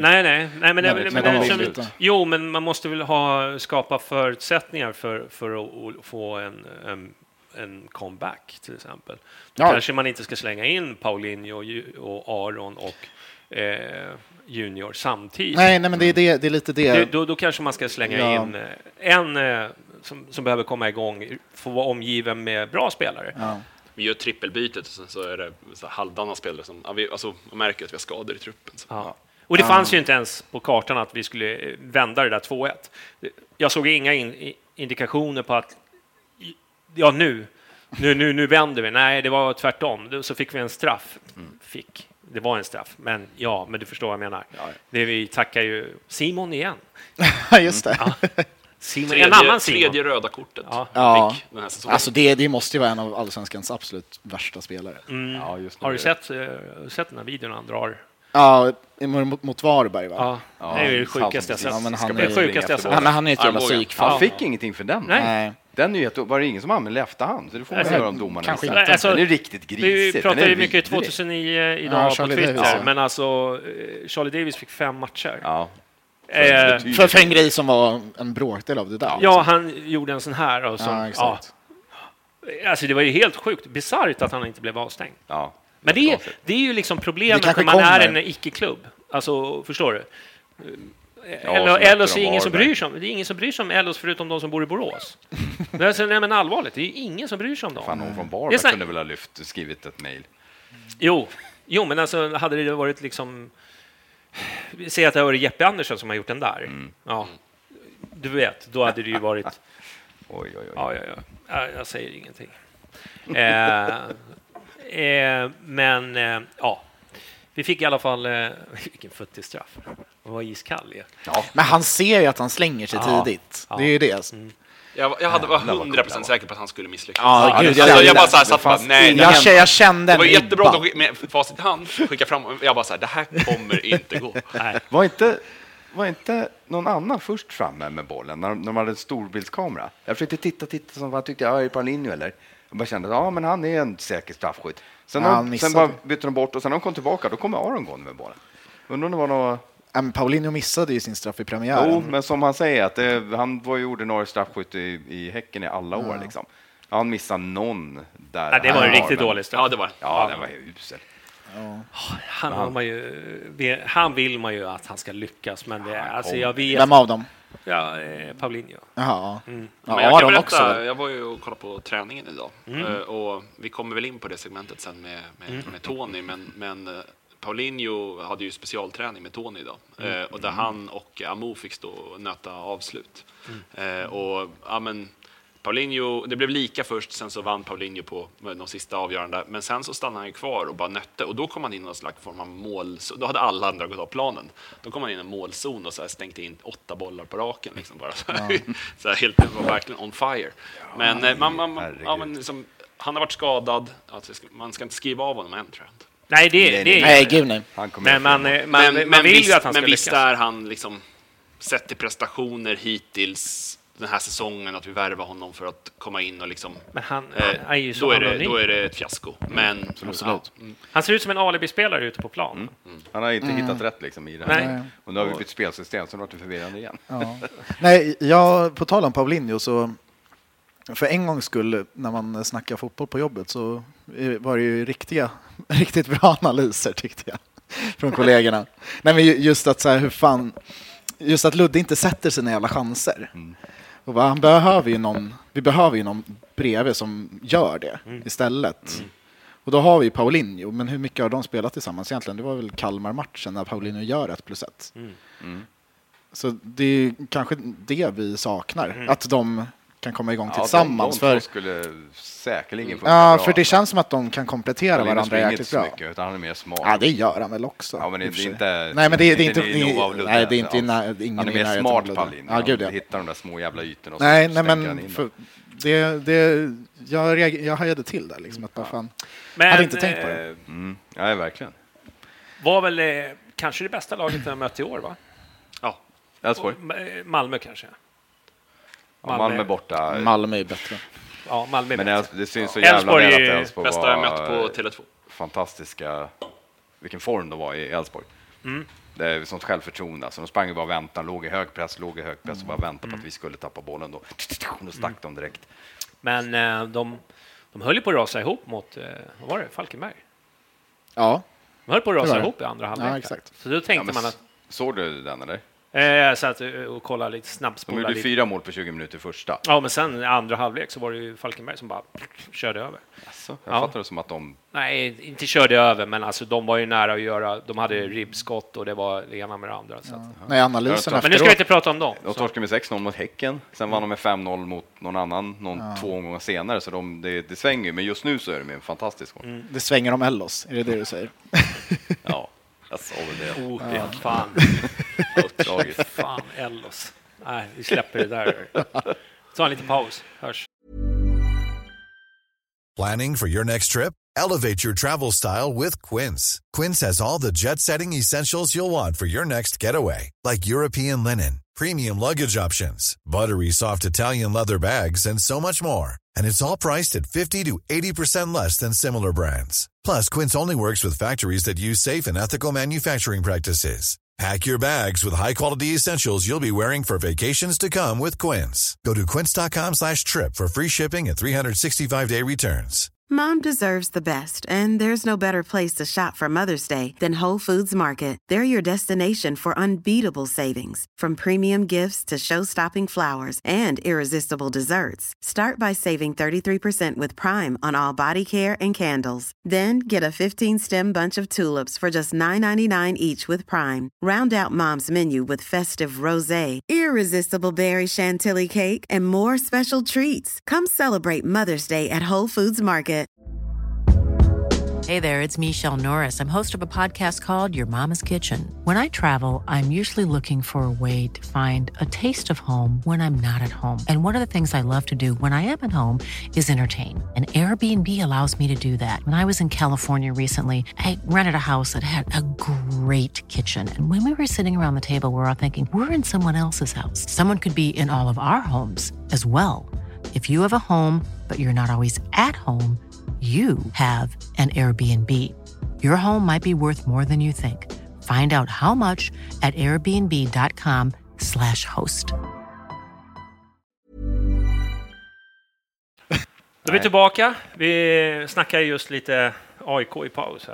Nej, men man måste väl skapa förutsättningar för att få en comeback till exempel. Kanske man inte ska slänga in Paulinho och Aron och Junior samtidigt. Nej, men det är lite det. Då kanske man ska slänga in en som behöver komma igång, få vara omgiven med bra spelare. Ja. Vi gör trippelbytet och sen så är det så halvdana spelare som man märker att vi har skador i truppen. Ja. Och det fanns ju inte ens på kartan att vi skulle vända det där 2-1. Jag såg inga indikationer på att nu vänder vi. Nej, det var tvärtom. Så fick vi en straff. Det var en straff, men du förstår vad jag menar. Ja. Vi tackar ju Simon igen. Just det. Ja. En annan tredje röda kortet. Ja. Alltså det måste ju vara en av allsvenskans absolut värsta spelare. Ja, just det. Har du sett den här videon han drar? Ja, mot Varberg, va? Ja, det är det sjukaste jag sett. Han är ett jävla psykfall. Han fick ingenting för den. Nej. Den är var det ingen som anmälde i efterhand, så det får man höra om domarna. Kanske inte. Alltså, den är riktigt grisigt. Vi pratade ju mycket 2009 idag på Twitter, Davis, men alltså Charlie Davis fick 5 matcher. Ja. För en grej som var en bråkdel av det där. Ja, han gjorde en sån här. Och alltså det var ju helt sjukt, bisarrt att han inte blev avstängd. Ja. Men det är ju liksom problemet när man är en icke-klubb. Alltså, förstår du? Ellos är ingen som bryr sig om. Det är ingen som bryr sig om Ellos förutom de som bor i Borås. Men allvarligt, det är ingen som bryr sig om dem. Fan, någon från Varberg kunde väl ha skrivit ett mejl. Jo, men alltså hade det varit liksom... Säg att det var Jeppe Andersson som har gjort den där. Ja, du vet, då hade det ju varit... Oj. Ja, jag säger ingenting. Men vi fick i alla fall vilken futtig straff. Det var iskall. Ja. Men han ser ju att han slänger sig tidigt. Det är ju det. Jag var 100% säker på att han skulle misslyckas. Ja, jag bara så här satt bara, nej. Jag kände det var jättebra att med facit i hand skicka fram. Jag bara så här, det här kommer inte gå. Nej. Var inte någon annan först framme med bollen när de hade en storbildskamera? Jag försökte titta som vad tyckte jag är Paulinho eller. Jag bara kände men han är en säker straffskytt. Sen bara bytte de bort och sen när de kom tillbaka då kommer Aron gående med bollen. Undrar om det var något... Paulinho missade ju sin straff i premiären. Jo, men som han säger att han var ju ordinarie straffskytt i Häcken i alla år liksom. Han missade någon där. Ja, det var ju riktigt dåligt straff. Ja, det var. Ja, det var ju usel. Han vill man ju att han ska lyckas, men det alltså jag vet. Vem av dem? Ja, Paulinho. Jaha. Men jag kan berätta, jag var ju och kollade på träningen idag och vi kommer väl in på det segmentet sen med Tony, men Paulinho hade ju specialträning med Tony idag och där han och Amo fick stå och nöta avslut. Paulinho, det blev lika först, sen så vann Paulinho på de sista avgörande, men sen så stannade han kvar och bara nötte och då kom han in i någon slags form av mål, då hade alla andra gått av planen. Då kom han in i en målzon och så här stängde in 8 bollar på raken liksom bara. Så här, helt var verkligen on fire. Men men liksom, han har varit skadad, alltså, man ska inte skriva av honom än, tror jag inte. Nej, nej. Man vill ju att han ska men visst lyckas. är han liksom sett till prestationer hittills den här säsongen att vi värvar honom för att komma in och liksom... Men han är ju så då är det ett fiasko. Men absolut. Han ser ut som en alibi-spelare ute på plan. Han har inte hittat rätt liksom i det här. Nej. Och nu har vi bytt spelsystem så nu är det förvirrande igen. Ja. Nej, på tal om Paulinho så för en gångs skull när man snackar fotboll på jobbet så var det ju riktigt bra analyser tyckte jag från kollegorna. Nej, men just att så här, hur fan just att Ludde inte sätter sina jävla chanser. Och han behöver ju vi behöver ju någon bredvid som gör det istället. Och då har vi Paulinho, men hur mycket har de spelat tillsammans egentligen? Det var väl Kalmar-matchen när Paulinho gör 1+1. Så det är kanske det vi saknar, att de kan komma igång tillsammans. De skulle säkerligen få för det känns som att de kan komplettera varandra jäkligt bra. Mycket, utan han är mer smart. Ja, det gör han väl också. Ja, men det är inte... Nej, men det är inte... Nej, det är inte ingen. Han är mer smart, Paulinho. Ja, gud, ja. Hittar de där små jävla ytorna. Nej, men jag hajade till där liksom, att bara fan. Men hade inte tänkt på det. Ja, verkligen. Var väl kanske det bästa laget jag mött i år, va? Ja, Elfsborg. Malmö kanske. Malmö borta. Malmö är bättre. Ja, Malmö är men bättre. det syns så jävla väl att Elfsborg bästa jag mött på Tele2. Fantastiska, vilken form de var i Elfsborg. Det är sånt självförtroende. Så de sprang ju bara och väntade, låg i hög press och bara väntade på att vi skulle tappa bollen då. Då stack de direkt. Men de höll ju på att rasa ihop mot, vad var det, Falkenberg? Ja. De höll på att rasa ihop i andra halvlek. Ja, exakt. Så då tänkte man att... Såg du den eller? Jag satt och kollade lite snabbt. De gjorde 4 mål på 20 minuter första. Ja, men sen i andra halvlek så var det ju Falkenberg som bara körde över. Alltså, jag fattar det som att de... Nej, inte körde över, men alltså de var ju nära att göra... De hade ribbskott och det var det ena med det andra. Så att, Nej, analysen men nu ska vi inte prata om dem. De torskade med 6-0 mot Häcken. Sen vann de med 5-0 mot någon annan 2 omgångar senare. Så det svänger ju. Men just nu så är det med en fantastisk gång. Det svänger om Ellos, är det du säger? Ja. Jag sa väl det. Fan. Fan, Ellos. Nej, vi släpper det där. Ta en liten paus. Hörs. Planning for your next trip? Elevate your travel style with Quince. Quince has all the jet-setting essentials you'll want for your next getaway, like European linen, premium luggage options, buttery soft Italian leather bags, and so much more. And it's all priced at 50 to 80% less than similar brands. Plus, Quince only works with factories that use safe and ethical manufacturing practices. Pack your bags with high-quality essentials you'll be wearing for vacations to come with Quince. Go to quince.com/trip for free shipping and 365-day returns. Mom deserves the best, and there's no better place to shop for Mother's Day than Whole Foods Market. They're your destination for unbeatable savings, from premium gifts to show-stopping flowers and irresistible desserts. Start by saving 33% with Prime on all body care and candles. Then get a 15-stem bunch of tulips for just $9.99 each with Prime. Round out Mom's menu with festive rosé, irresistible berry chantilly cake, and more special treats. Come celebrate Mother's Day at Whole Foods Market. Hey there, it's Michelle Norris. I'm host of a podcast called Your Mama's Kitchen. When I travel, I'm usually looking for a way to find a taste of home when I'm not at home. And one of the things I love to do when I am at home is entertain. And Airbnb allows me to do that. When I was in California recently, I rented a house that had a great kitchen. And when we were sitting around the table, we were all thinking, we're in someone else's house. Someone could be in all of our homes as well. If you have a home, but you're not always at home, you have an Airbnb. Your home might be worth more than you think. Find out how much at airbnb.com/host. Då är vi tillbaka. Vi snackar just lite AIK i paus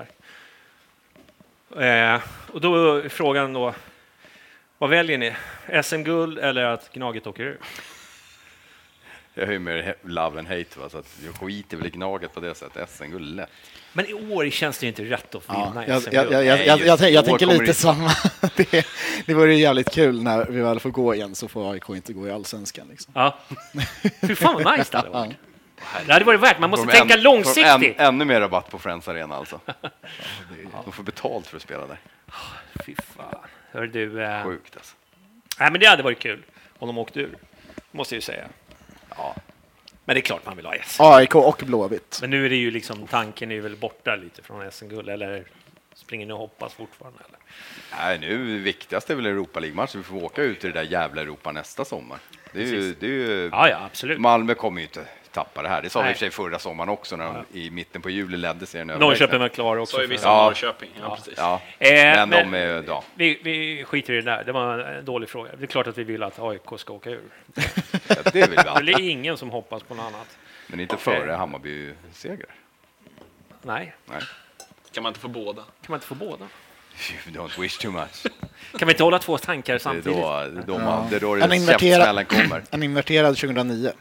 här. Och då är frågan då, vad väljer ni? SM-guld eller att Gnaget åker ur? Jag har ju mer love and hate, va? Så att jag skiter väl i Gnaget på det sättet. SM-guld lätt. Men i år känns det inte rätt att vinna jag tänker lite samma. Det vore jävligt kul när vi väl får gå igen, så får AIK inte gå i Allsvenskan. Liksom. Ja. Fy fan vad nice det hade varit. Det hade varit värt. Man måste tänka långsiktigt. Ännu mer rabatt på Friends Arena alltså. De får betalt för att spela där. Fy fan. Hör du, sjukt alltså. Nej, men det hade varit kul om de åkte ur. Måste jag ju säga. Ja. Men det är klart man vill ha SM. AIK och Blåvitt. Men nu är det ju liksom, tanken är väl borta lite från SM-guld, eller springer ni och hoppas fortfarande eller? Nej, nu viktigast är väl Europa League-match, så vi får åka ut i det där jävla Europa nästa sommar. Det är ju ja, absolut. Malmö kommer ju inte tappa det här. Det sa vi i och för sig förra sommaren också när de i mitten på juli ledde serien. Norrköping var klar också. Så är vissa Norrköping. Ja, precis. Ja. Men de är då. Vi skiter i det där. Det var en dålig fråga. Det är klart att vi vill att AIK ska åka ur. Ja, det vill vi alltid. Det är ingen som hoppas på något annat. Men inte före Hammarby seger. Nej. Nej. Kan man inte få båda? Kan man inte få båda? You don't wish too much. Kan vi inte hålla två tankar samtidigt? Det är då käftsmällen kommer. En inverterad 2009.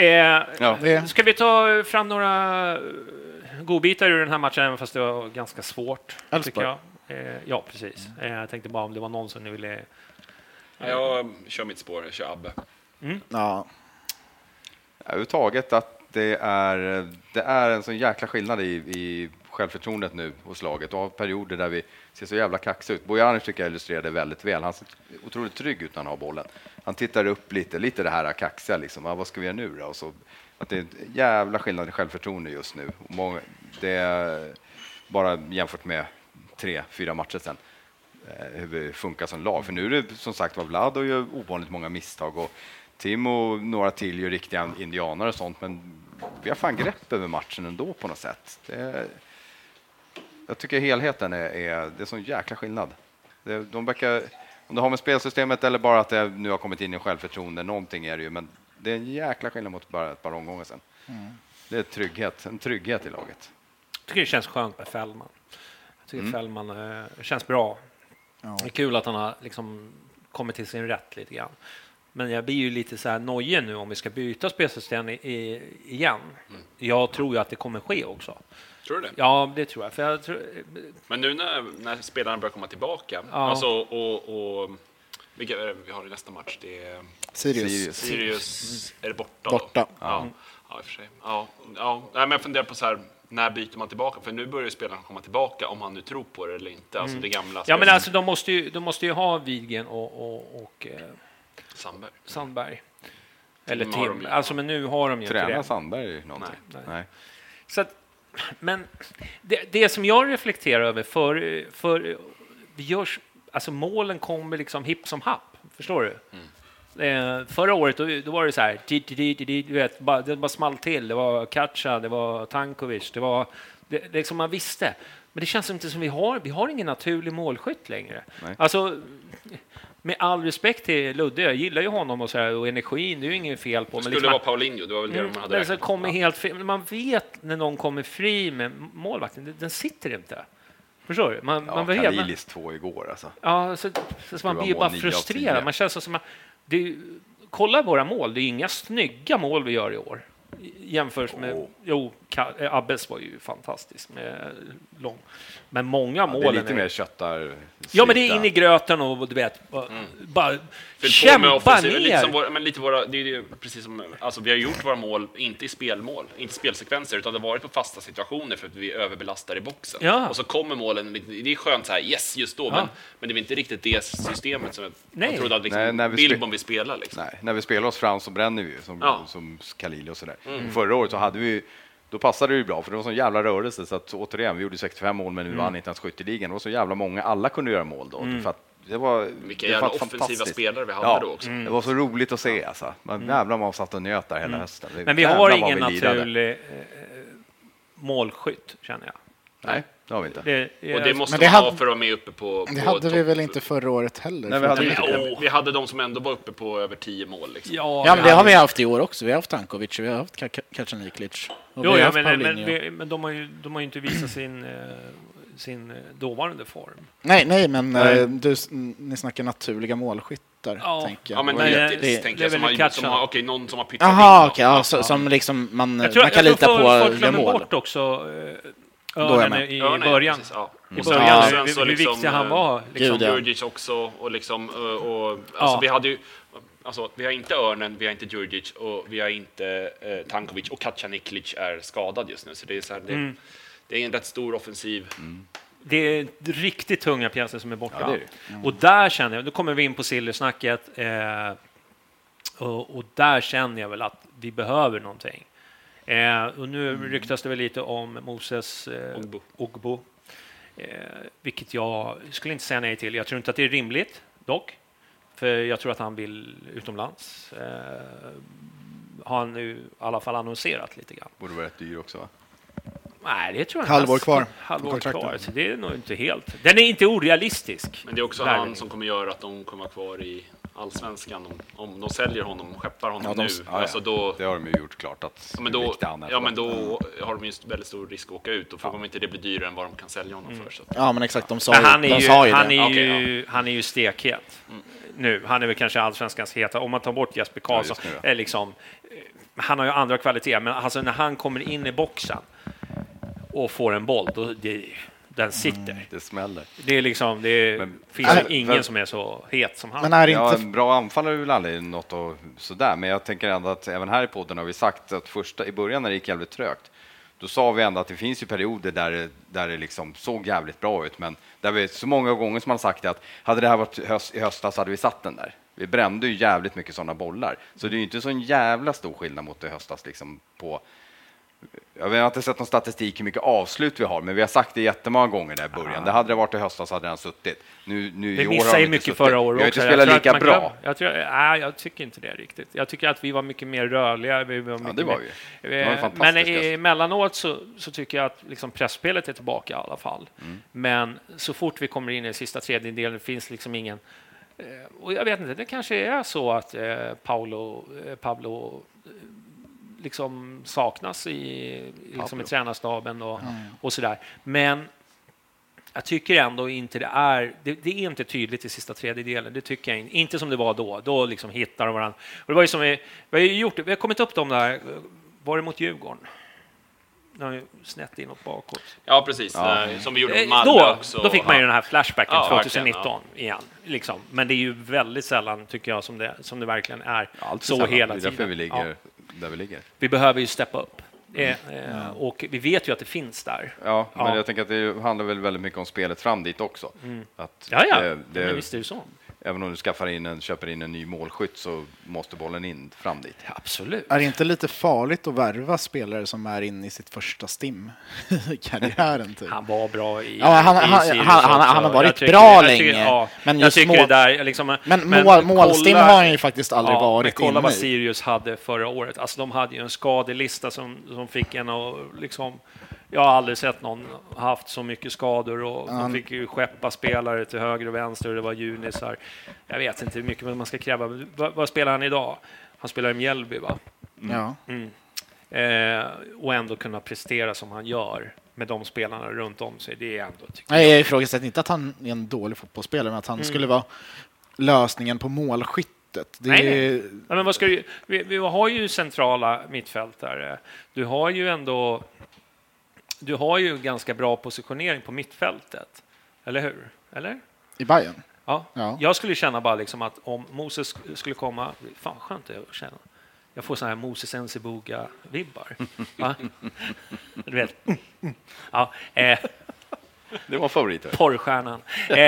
Ska vi ta fram några godbitar ur den här matchen, även fast det var ganska svårt, tycker jag. Ja, precis. Jag tänkte bara om det var någon som ni ville... Jag kör mitt spår, jag kör Abbe. Ja. Överhuvudtaget att det är en sån jäkla skillnad i självförtroendet nu hos laget. Och har perioder där vi ser så jävla kaxiga ut. Bojanic tycker jag illustrerade väldigt väl. Han ser otroligt trygg ut när han har bollen. Han tittar upp lite det här kaxiga liksom. Vad ska vi göra nu då? Och så, att det är en jävla skillnad i självförtroende just nu. Det är bara jämfört med 3-4 matcher sedan hur vi funkar som lag. För nu är det som sagt Vlad och gör ovanligt många misstag och Tim och några till gör riktiga indianer och sånt, men vi har fan grepp över matchen ändå på något sätt. Jag tycker helheten det är sån jäkla skillnad. Om det har med spelsystemet eller bara att det nu har kommit in i självförtroende, någonting är det ju, men det är en jäkla skillnad mot bara ett par omgångar sedan. Det är en trygghet i laget. Jag tycker det känns skönt med Fällman. Jag tycker Fällman känns bra. Ja. Det är kul att han har liksom kommit till sin rätt lite grann. Men jag blir ju lite så här nojig nu om vi ska byta spelsystem igen. Jag tror ju att det kommer ske också. Tror du det? Ja, det tror jag. Men nu när spelarna börjar komma tillbaka, alltså, och vilka är det vi har i nästa match? Det är Sirius är det borta? Borta. Ja, i och för sig. Ja. Men jag funderar på så här, när byter man tillbaka? För nu börjar spelarna komma tillbaka om man nu tror på det eller inte. Alltså det gamla. Ja, men alltså de måste ju ha Widgren och Sandberg. Eller Tim. Alltså, men nu har de ju inte det. Träna Sandberg någonting. Nej. Så att, men det som jag reflekterar över för vi görs, alltså målen kommer liksom hipp som happ, förstår du? Förra året då var det så här, du vet, det bara small till. Det var Katja, det var Tankovic, det var liksom man visste. Men det känns inte som vi har ingen naturlig målskytt längre. Nej. Alltså, med all respekt till Ludde, jag gillar ju honom och så här, och energin, det är ju inget fel på. Det skulle vara Paulinho, det var väl det man hade räknat. Kommer helt fel. Man vet när någon kommer fri med målvakten, den sitter inte. Förstår du? Man Kalilis 2 igår alltså. Ja, så man blir ju bara frustrerad. Man känns som kolla våra mål, det är inga snygga mål vi gör i år. Jämförs med Abbes var ju fantastisk med lång. Men många mål är lite mer köttar. Ja, men det är in i gröten och du vet bara kämpa ner. Men lite det är ju precis som alltså vi har gjort våra mål inte i spelmål, inte spelsekvenser, utan det har varit på fasta situationer för att vi överbelastar i boxen. Ja. Och så kommer målen, det är skönt så här just då, men det är inte riktigt det systemet som jag trodde att liksom Bilbon vi spelar liksom. Nej, när vi spelar oss fram så bränner vi som Khalil och sådär. Förra året så hade vi, då passade det ju bra för det var sån jävla rörelse så att återigen, vi gjorde 65 mål men vi vann inte ens skytteligan. Det var så jävla många, alla kunde göra mål då. För att vilka jävla offensiva spelare vi hade då också. Det var så roligt att se alltså. Jävlar man satt och njöt där hela hösten. Men vi har ingen naturlig målskytt, känner jag. Nej, det har vi inte. Och det måste man ha för att vara med uppe på det hade vi väl inte förra året heller. Nej, vi hade de som ändå var uppe på över 10 mål. Liksom. Ja, men det har vi haft i år också. Vi har haft Tankovic, vi har haft Kacaniklic. Men de har ju inte visat sin dåvarande form. Nej, men ni snackar naturliga målskyttar, tänker jag. Ja, men det tänker jag som någon som har pyttat in. Jaha, som liksom man kan lita på det mål. Bort också Örnen i början. Precis, ja. I början, hur viktig han var. Liksom Djurdjic också. Och liksom, alltså, vi hade ju... Alltså, vi har inte Örnen, vi har inte Djurdjic och vi har inte Tankovic och Kacaniklic är skadad just nu. Så det är, så här, det är en rätt stor offensiv. Det är riktigt tunga pjäser som är borta. Och där känner jag, då kommer vi in på Sillersnacket. Och där känner jag väl att vi behöver någonting. Och nu ryktas det väl lite om Moses Ogbo. Vilket jag skulle inte säga nej till. Jag tror inte att det är rimligt, dock. För jag tror att han vill utomlands. Har han nu i alla fall annonserat lite grann. Borde vara rätt dyr också, va? Nej, det tror jag inte. Halvår kvar. Så det är nog inte helt. Den är inte orealistisk. Men det är också han som kommer göra att de kommer kvar i allsvenskan, om de säljer honom, skeppar honom nu, alltså då, det har de ju gjort klart att men då har de ju väldigt stor risk att åka ut och frågar om inte det blir dyrare än vad de kan sälja honom för. Så att, ja, men exakt, de sa han är ju stekhet nu. Han är väl kanske allsvenskans heta. Om man tar bort Jesper Karlsson, liksom, han har ju andra kvaliteter, men alltså när han kommer in i boxen och får en boll, då den sitter. Det smäller. Det är liksom, finns ingen som är så het som han. Men är inte... en bra anfallare är väl aldrig något och sådär, men jag tänker ändå att även här i podden har vi sagt att i början när det gick jävligt trögt, då sa vi ändå att det finns ju perioder där det liksom såg jävligt bra ut, men där vi så många gånger som man sagt att hade det här varit i höstas hade vi satt den där. Vi brände ju jävligt mycket sådana bollar, så det är ju inte så en jävla stor skillnad mot i höstas liksom på. Jag har inte sett någon statistik hur mycket avslut vi har, men vi har sagt det jättemånga gånger där i början. Det hade det varit i höstas hade den suttit. Nu vi missade mycket suttit. Förra året också. Vi har inte spelat lika bra. Jag tycker inte det riktigt. Jag tycker att vi var mycket mer rörliga. Vi var mycket det var vi. Men emellanåt så tycker jag att liksom pressspelet är tillbaka i alla fall. Men så fort vi kommer in i den sista tredjedelen finns liksom ingen... Och jag vet inte, det kanske är så att Pablo liksom saknas i tränarstaben och sådär. Men jag tycker ändå inte det är inte tydligt i sista tredjedelen. Det tycker jag inte som det var då. Då liksom hittar de varandra. Och det var ju som vi har kommit upp dem där. Var det mot Djurgården? Snett inåt bakåt. Ja, precis. Som vi gjorde med Malmö också. Då fick man ju den här flashbacken 2019 igen. Liksom. Men det är ju väldigt sällan, tycker jag, som det verkligen är så sällan. Hela tiden. Därför vi ligger där vi ligger. Vi behöver ju steppa upp. Och vi vet ju att det finns där. Ja, men jag tänker att det handlar väl väldigt mycket om spelet fram dit också. Att men visst är det så. Även om du köper in en ny målskytt så måste bollen in fram dit. Ja, absolut. Är det inte lite farligt att värva spelare som är inne i sitt första stim i karriären? Typ? Han var bra i han har varit bra länge. Men just målstim har han ju faktiskt aldrig varit inne i. Kolla vad Sirius hade förra året. Alltså de hade ju en skadelista som fick en och liksom... Jag har aldrig sett någon haft så mycket skador och de fick ju skeppa spelare till höger och vänster och det var junisar. Jag vet inte hur mycket man ska kräva. Vad spelar han idag? Han spelar i Mjällby, va? Ja. Och ändå kunna prestera som han gör med de spelarna runt om sig. Det är ändå, jag ifrågasätter inte att han är en dålig fotbollsspelare, men att han skulle vara lösningen på målskyttet. Nej. Men vad ska vi har ju centrala mittfältare. Du har ju ganska bra positionering på mittfältet. Eller hur? Eller? I Bayern? Ja. Jag skulle känna bara liksom att om Moses skulle komma... Fan, skönt det att känna. Jag får såna här Moses Ensibuga-vibbar. Du vet. Ja. Det var favoriter. Porrstjärnan.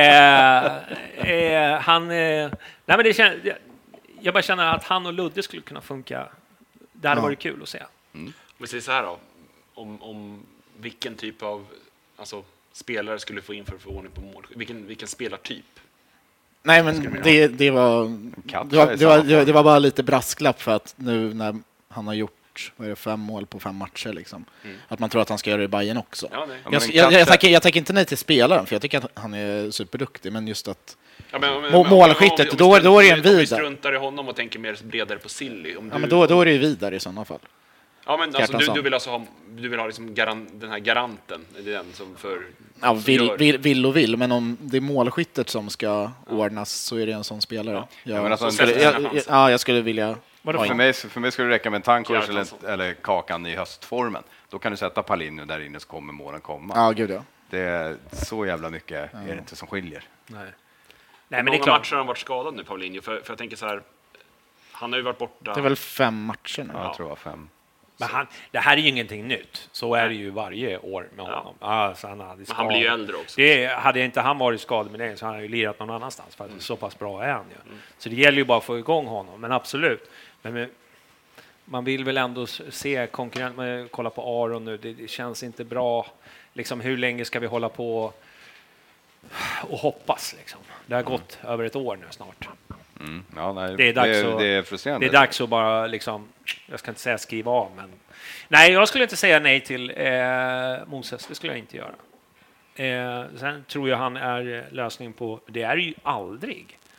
Nej, men jag bara känner att han och Ludde skulle kunna funka. Det hade varit kul att se. Vi säger så här då. Om vilken typ av spelare skulle få in för att få ordning på mål? Vilken spelartyp? Nej, men det var bara lite brasklapp för att nu när han har gjort 5 mål på 5 matcher liksom, att man tror att han ska göra det i Bayern också. Jag tänker inte nej till spelaren, för jag tycker att han är superduktig, men just att målskyttet, då är det en vidare. Om vi struntar i honom och tänker mer bredare på Silly. Men då är det ju vidare i sådana fall. Ja, men alltså, du vill ha liksom den här garanten, är det den som för... Ja, vill, men om det är målskyttet som ska ordnas så är det en sån spelare. Jag skulle vilja... För mig skulle det räcka med en Tankos eller Kakan i höstformen. Då kan du sätta Paulinho där inne så kommer målen komma. Ja, gud ja. Det är så jävla mycket är det inte som skiljer. Nej, men det är klart. Matcher har han varit skadad nu, Paulinho, för jag tänker så här, han har ju varit borta. Det är väl 5 matcher nu. Ja, jag tror det var 5. Men det här är ju ingenting nytt. Så är det ju varje år med honom. Alltså, han blir ju äldre också. Hade inte han varit skadad med det så hade han ju lirat någon annanstans. För så pass bra är han ju. Så det gäller ju bara att få igång honom. Men absolut. Men man vill väl ändå se konkurrent. Kolla på Aron nu. Det känns inte bra. Liksom, hur länge ska vi hålla på och hoppas? Liksom? Det har gått över ett år nu snart. Ja, nej, det är frustrerande. Det är dags att bara liksom, jag ska inte säga skriva av, men nej, jag skulle inte säga nej till Moses, det skulle jag inte göra. Sen tror jag han är lösningen på, det är ju aldrig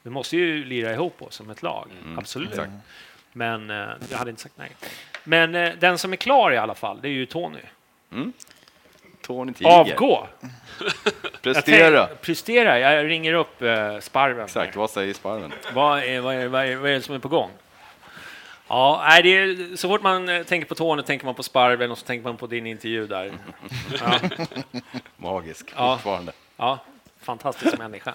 Vi måste ju lira ihop oss som ett lag, absolut. Exakt. Men jag hade inte sagt nej. Men den som är klar i alla fall, det är ju Tony. Tony Tiger. Avgå! Prestera. Jag ringer upp Sparven. Exakt, vad säger Sparven? Vad är det som är på gång? Ja, det är, så fort man tänker på Tony tänker man på Sparven och så tänker man på din intervju där. Ja. Magisk, fortfarande. Ja, fantastisk människa.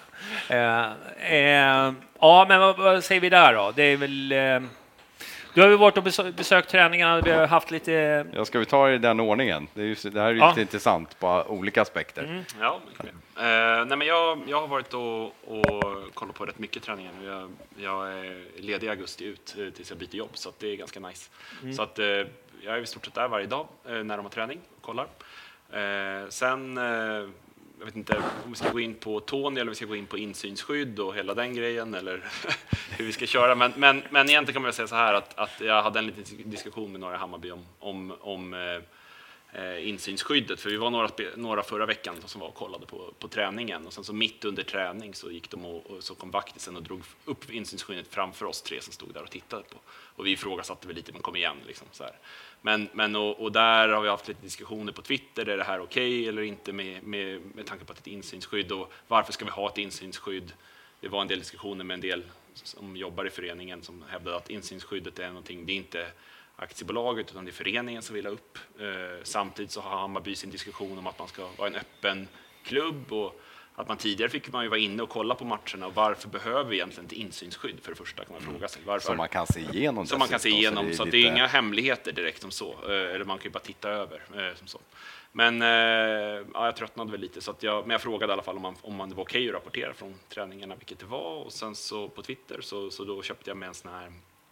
Ja, men vad säger vi där då? Det är väl... Du har ju varit och besökt träningarna, vi har haft lite... Ja, ska vi ta i den ordningen? Det här är ju lite intressant på olika aspekter. Ja, nej, men jag har varit och kollat på rätt mycket träningar. Jag är ledig i augusti ut tills jag byter jobb, så att det är ganska nice. Så att jag är i stort sett där varje dag när de har träning och kollar. Sen... jag vet inte om vi ska gå in på Tony eller om vi ska gå in på insynsskydd och hela den grejen eller hur vi ska köra. Men egentligen kan man säga så här att jag hade en liten diskussion med några i Hammarby om insynsskyddet. För vi var några förra veckan som var och kollade på träningen. Och sen så mitt under träning så gick de och så kom vaktisen och drog upp insynsskyddet framför oss 3 som stod där och tittade på. Och vi ifrågasatte väl lite, men kom igen liksom så här. Men där har vi haft lite diskussioner på Twitter, är det här okej eller inte med tanke på att ett insynsskydd och varför ska vi ha ett insynsskydd? Det var en del diskussioner med en del som jobbar i föreningen som hävdade att insynsskyddet är någonting, det är inte aktiebolaget utan det är föreningen som vill ha upp. Samtidigt så har Hammarby sin diskussion om att man ska vara en öppen klubb och att man tidigare fick man ju vara inne och kolla på matcherna och varför behöver vi egentligen ett insynsskydd för det första kan man fråga sig. Varför? Som man kan se igenom. Som man kan se igenom, så det är inga hemligheter direkt som så. Eller man kan ju bara titta över som så. Men jag tröttnade väl lite, så att men jag frågade i alla fall om det var okej att rapportera från träningarna, vilket det var. Och sen så på Twitter så då köpte jag med en sån här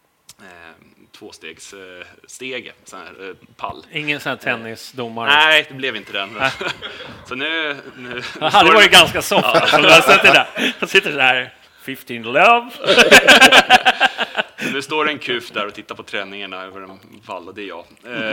2-stegsstege, sån här pall. Ingen sån här tennisdomare? Nej, det blev inte den. Så nu det hade varit ganska soft. Alltså, jag sitter där, 15 love. Så nu står en kuf där och tittar på träningarna över en pall, och det är jag.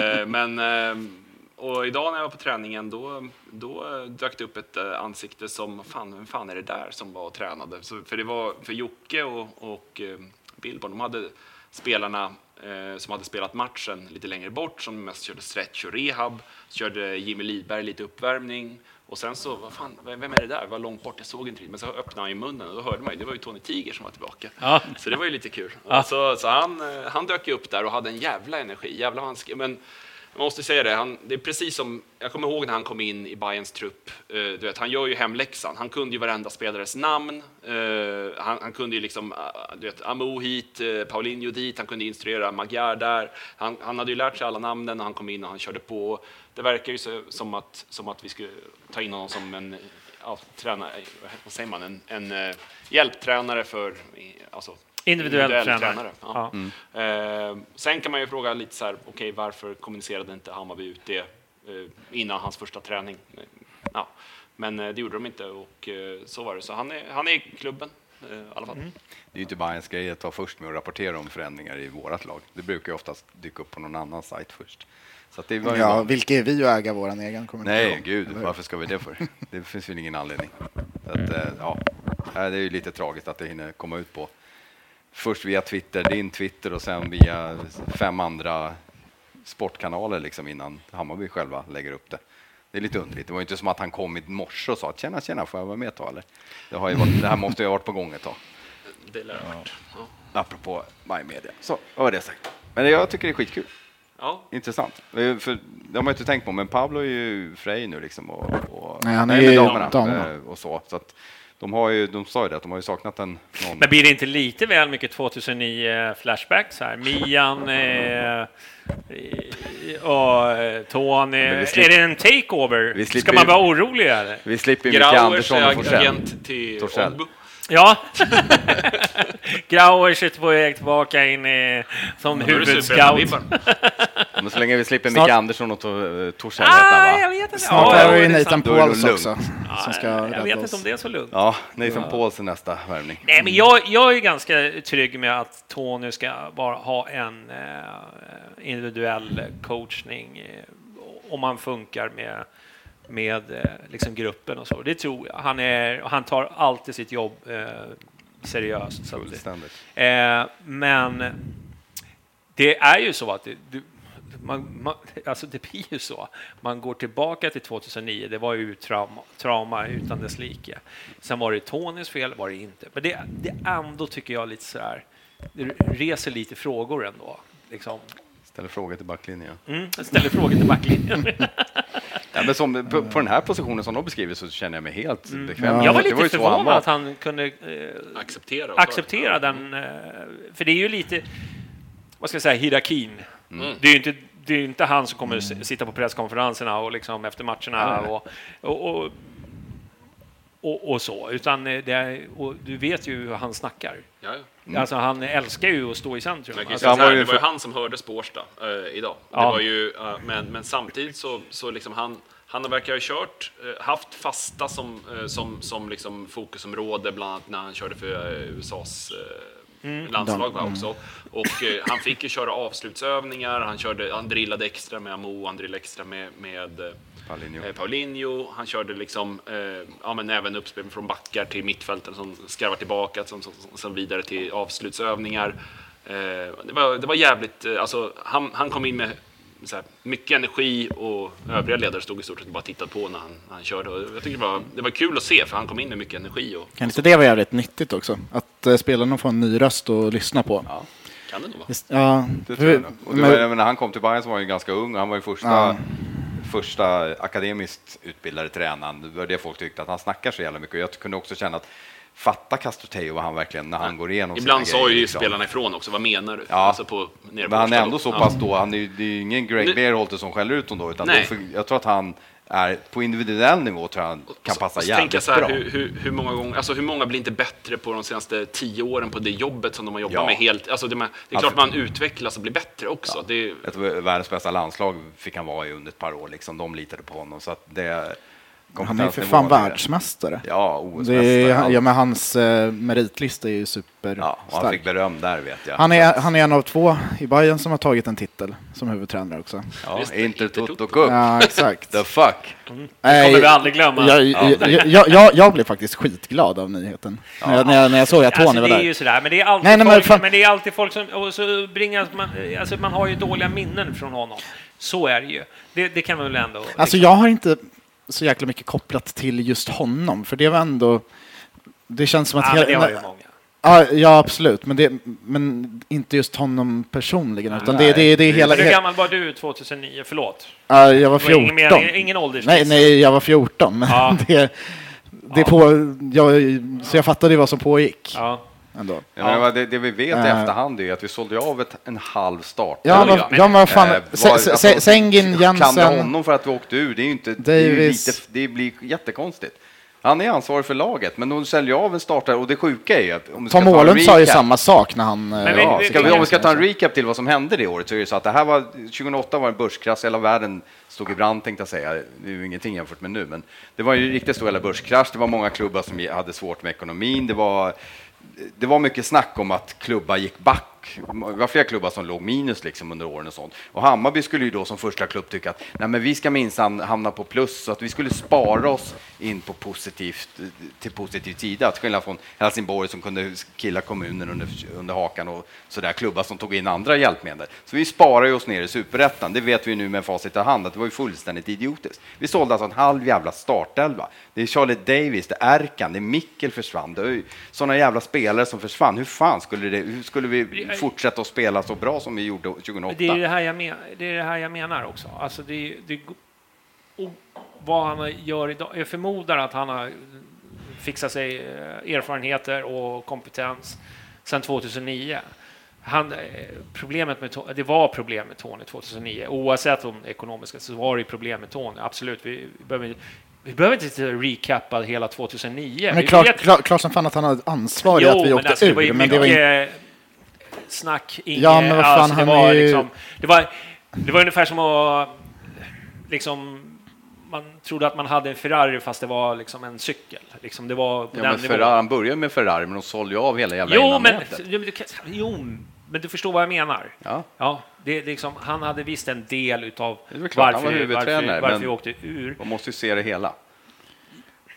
Och idag när jag var på träningen då dök det upp ett ansikte som, vem fan är det där som var och tränade? För det var för Jocke och Billborn, de hade spelarna som hade spelat matchen lite längre bort, som mest körde stretch och rehab, så körde Jimmy Lidberg lite uppvärmning, och sen så, vem är det där? Var långt bort, jag såg inte, men så öppnade han i munnen och då hörde man ju, det var ju Tony Tiger som var tillbaka. Ja. Så det var ju lite kul. Ja. Så han dök upp där och hade en jävla energi, men jag måste säga det, det är precis som, jag kommer ihåg när han kom in i Bayerns trupp, du vet, han gör ju hemläxan, han kunde ju varenda spelares namn, han kunde ju liksom, du vet, Amo hit, Paulinho dit, han kunde instruera Magyar där, han hade ju lärt sig alla namnen när han kom in och han körde på. Det verkar ju som att vi skulle ta in honom som en tränare, vad säger man, en hjälptränare för, alltså individuell tränare. Ja. Sen kan man ju fråga lite så här, okej, varför kommunicerade inte Hammarby ut det innan hans första träning? Ja, men det gjorde de inte, och så var det. Så han är i klubben i alla fall. Det är ju inte bara en grej att ta först med att rapportera om förändringar i vårat lag. Det brukar ju oftast dyka upp på någon annan sajt först. Så att det var vilka är vi att äga våran egen kommunikation? Nej, gud, varför ska vi det för? Det finns väl ingen anledning. Så att, det är ju lite tragiskt att det hinner komma ut på först via Twitter, din Twitter, och sen via 5 andra sportkanaler liksom, innan Hammarby själva lägger upp det. Det är lite underligt. Det var inte som att han kom i morse och sa att tjena, får jag vara med ett tag, eller? Det här måste ju ha varit på gång ett tag. Det lär ha varit. Ja. Apropå My Media. Så, vad var det sagt? Men jag tycker det är skitkul. Ja. Intressant. För det har man inte tänkt på, men Pablo är ju frej nu liksom, nej, han är ju damerna. Och så att de sa ju det, att de har ju saknat någon. Men blir det inte lite väl mycket 2009 flashbacks här? Mian och Tony. Är det en takeover? Ska man vara orolig eller? Vi slipper Micke Andersson och agent till Torssell. Ja. Grauers är på väg tillbaka in som huvudscout. Men så länge vi slipper Micke Andersson och Torssell. Jag vet inte. Snart är det Nathan Pauls också. Jag vet inte om det är så lugnt. Ja, Nathan Pauls är nästa värvning. Nej, men jag är ganska trygg med att Tony ska ha en individuell coachning om man funkar med liksom gruppen och så. Det tror jag. Han tar alltid sitt jobb seriöst. Så men det är ju så att alltså det blir ju så. Man går tillbaka till 2009. Det var ju trauma utan dess like. Sen var det Tonys fel, var det inte. Men det ändå tycker jag lite så här. Det reser lite frågor ändå. Liksom. Ställer frågor till backlinjen. Ställer frågor till backlinjen. Ja, men som, på den här positionen som de beskriver så känner jag mig helt bekväm. Jag var lite förvånad att han kunde acceptera den. För det är ju lite, vad ska jag säga, hierarkin. Det är ju inte han som kommer sitta på presskonferenserna och liksom efter matcherna och så, utan och du vet ju hur han snackar. Alltså han älskar ju att stå i centrum. Alltså, det var ju han som hörde Spårsta idag. Det var ju, men samtidigt så liksom han verkar ha haft fasta som liksom fokusområde, bland annat när han körde för USAs landslag också. Och han fick ju köra avslutsövningar, han drillade extra med Amo, han drillade extra med Paulinho. Han körde liksom men även uppspel från backar till mittfälten som skarvar tillbaka som vidare till avslutsövningar. Det var jävligt, alltså han kom in med så här, mycket energi, och övriga ledare stod i stort sett bara tittade på när han körde. Och jag tycker det var kul att se, för han kom in med mycket energi. Kan inte det vara jävligt nyttigt också? Att spelarna får en ny röst att lyssna på. Ja, kan det nog vara. Ja, det tror jag nog. Och när han kom till Bayern så var han ju ganska ung. Han var ju första akademiskt utbildade tränaren. Det var det folk tyckte, att han snackar så jävla mycket. Och jag kunde också känna att fatta Castroteo vad han verkligen, när han går igenom. Ibland sa ju spelarna ifrån också, vad menar du? Ja. Alltså men han är ändå så pass då, det är ju ingen Greg Berhalter som skäller ut honom då, utan jag tror att han är på individuell nivå, tror han kan passa jävligt bra. Hur många gånger, alltså hur många blir inte bättre på de senaste 10 åren på det jobbet som de har jobbat med helt, alltså det är klart man utvecklas och blir bättre också. Ja. Jag tror världens bästa landslag fick han vara i under ett par år, liksom, de litade på honom, så att det. Han är för fan världsmästare. Ja, OS-mästare. Ja, men hans meritlista är ju superstark. Ja, och han fick beröm där, vet jag. Han är en av 2 i Bayern som har tagit en titel som huvudtränare också. Ja, Inter Toto Cup. Ja, exakt. The fuck. Det kommer vi aldrig glömma. Jag blev faktiskt skitglad av nyheten. När jag såg att Tony var där. Det är ju sådär, men det är alltid men det är alltid folk som, och så bringas man, alltså man har ju dåliga minnen från honom. Så är det ju. Det kan man väl ändå. Liksom. Alltså jag har inte så jäkla mycket kopplat till just honom, för det var ändå, det känns som att det har ju många. Ja, absolut, men inte just honom personligen, utan det är hela. Hur gammal var du 2009? Förlåt. Jag var 14. Ingen ålder. Nej, jag var 14, men så jag fattade vad som pågick. Ja. Ändå. Ja, det vi vet i efterhand är att vi sålde av en halv start. Sengin, Jensen. Kan honom för att vi åkte ur, det är ju inte, det blir jättekonstigt. Han är ansvarig för laget, men de säljer av en startare, och det sjuka är att Tom Åhlund sa ju samma sak när han. Om vi ska ta en recap till vad som hände det året, så är det så att det här var 2008 var en börskrasch, hela världen stod i brand, tänkte jag säga. Det är ju ingenting jämfört med nu, men det var ju riktigt stor börskrasch. Det var många klubbar som hade svårt med ekonomin. Det var mycket snack om att klubbar gick back. Det var flera klubbar som låg minus liksom under åren och sånt. Och Hammarby skulle ju då som första klubb tycka att nej, men vi ska minsann hamna på plus, så att vi skulle spara oss in på positiv sida. Att skillnad från Helsingborg som kunde killa kommunen under hakan och sådär, klubbar som tog in andra hjälpmedel. Så vi sparar ju oss ner i superettan. Det vet vi nu med facit i hand att det var ju fullständigt idiotiskt. Vi sålde alltså en halv jävla startelva. Det är Charlie Davis, det är Erkan, det är Mikkel försvann. Det är sådana jävla spelare som försvann. Hur skulle vi fortsätta att spela så bra som vi gjorde 2008? Det är det här jag menar också. Alltså och vad han gör idag. Jag förmodar att han har fixat sig erfarenheter och kompetens sedan 2009. Det var problem med Tony 2009. Oavsett om ekonomiska, så var det problem med Tony. Absolut, vi behöver inte recappa hela 2009. Men klart som fan att han hade ansvar i att vi åkte ur. Men det var snack, det var ungefär som att liksom, man trodde att man hade en Ferrari fast det var liksom en cykel. Liksom, det var han började med Ferrari, men de sålde ju av hela jävla men du förstår vad jag menar. Ja, det liksom, han hade visst en del utav varför vi åkte ur. Man måste ju se det hela.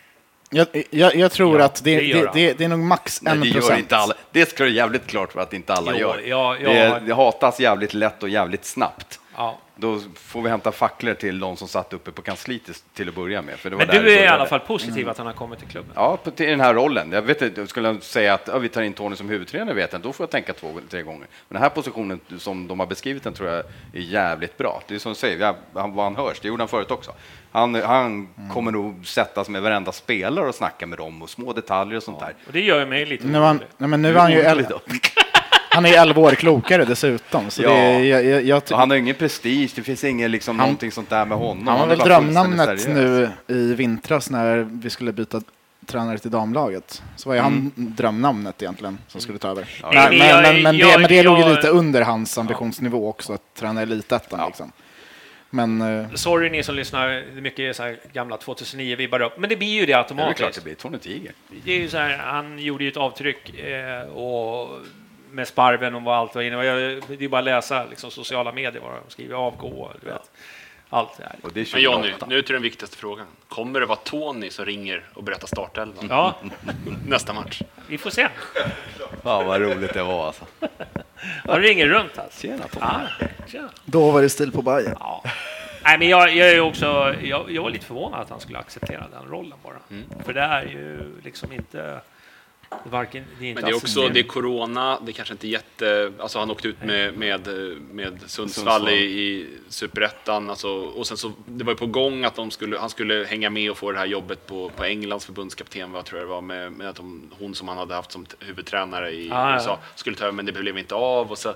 Jag tror att det är nog max 1%. Det gör inte alla. Det ska du jävligt klart för att inte alla gör. Det hatas jävligt lätt och jävligt snabbt. Ja. Då får vi hämta facklor till de som satt uppe på kansliet till att börja med. För det var men du är i alla fall positiv att han har kommit till klubben? Ja, till den här rollen. Jag vet inte, jag skulle säga att vi tar in Tony som huvudtränare, då får jag tänka 2-3 gånger. Men den här positionen som de har beskrivit den tror jag är jävligt bra. Det är som du säger, vad han hörs, det gjorde han förut också. Han kommer nog sättas med varenda spelare och snacka med dem och små detaljer och sånt där. Och det gör ju mig lite... Nu är han ju han är 11 år klokare dessutom. Så han har ingen prestige, det finns ingen någonting sånt där med honom. Han har väl drömnamnet nu i vintras när vi skulle byta tränare till damlaget. Så var ju han drömnamnet egentligen som skulle ta över. Men det låg ju lite under hans ambitionsnivå också att träna elitettan liksom. Men sorry ni som lyssnar, det är mycket så här gamla 2009 vibbar upp, men det blir ju det automatiskt. Det är klart det blir Tony Tiger. Det är ju så här, han gjorde ju ett avtryck och med Sparven och vad allt var inne. Det är bara att läsa sociala medier vad de skriver, avgå, du vet. Allt det här. Och det men Johnny, nu till den viktigaste frågan. Kommer det vara Tony som ringer och berättar startelvan? Ja. Nästa match. Vi får se. Ja, vad roligt det var alltså. Han ringer runt alltså. Tjena Tony. Tjena. Då var det stil på Bayern. Ja. Nej, men jag är också jag var lite förvånad att han skulle acceptera den rollen bara. För det är ju inte varken, det är inte men det är också det är corona, det är kanske inte alltså han åkte ut med Sundsvall i Superettan alltså, och sen så det var ju på gång att han skulle hänga med och få det här jobbet på Englands förbundskapten, vad tror jag det var med att hon som han hade haft som huvudtränare i USA skulle ta över, men det blev inte av och så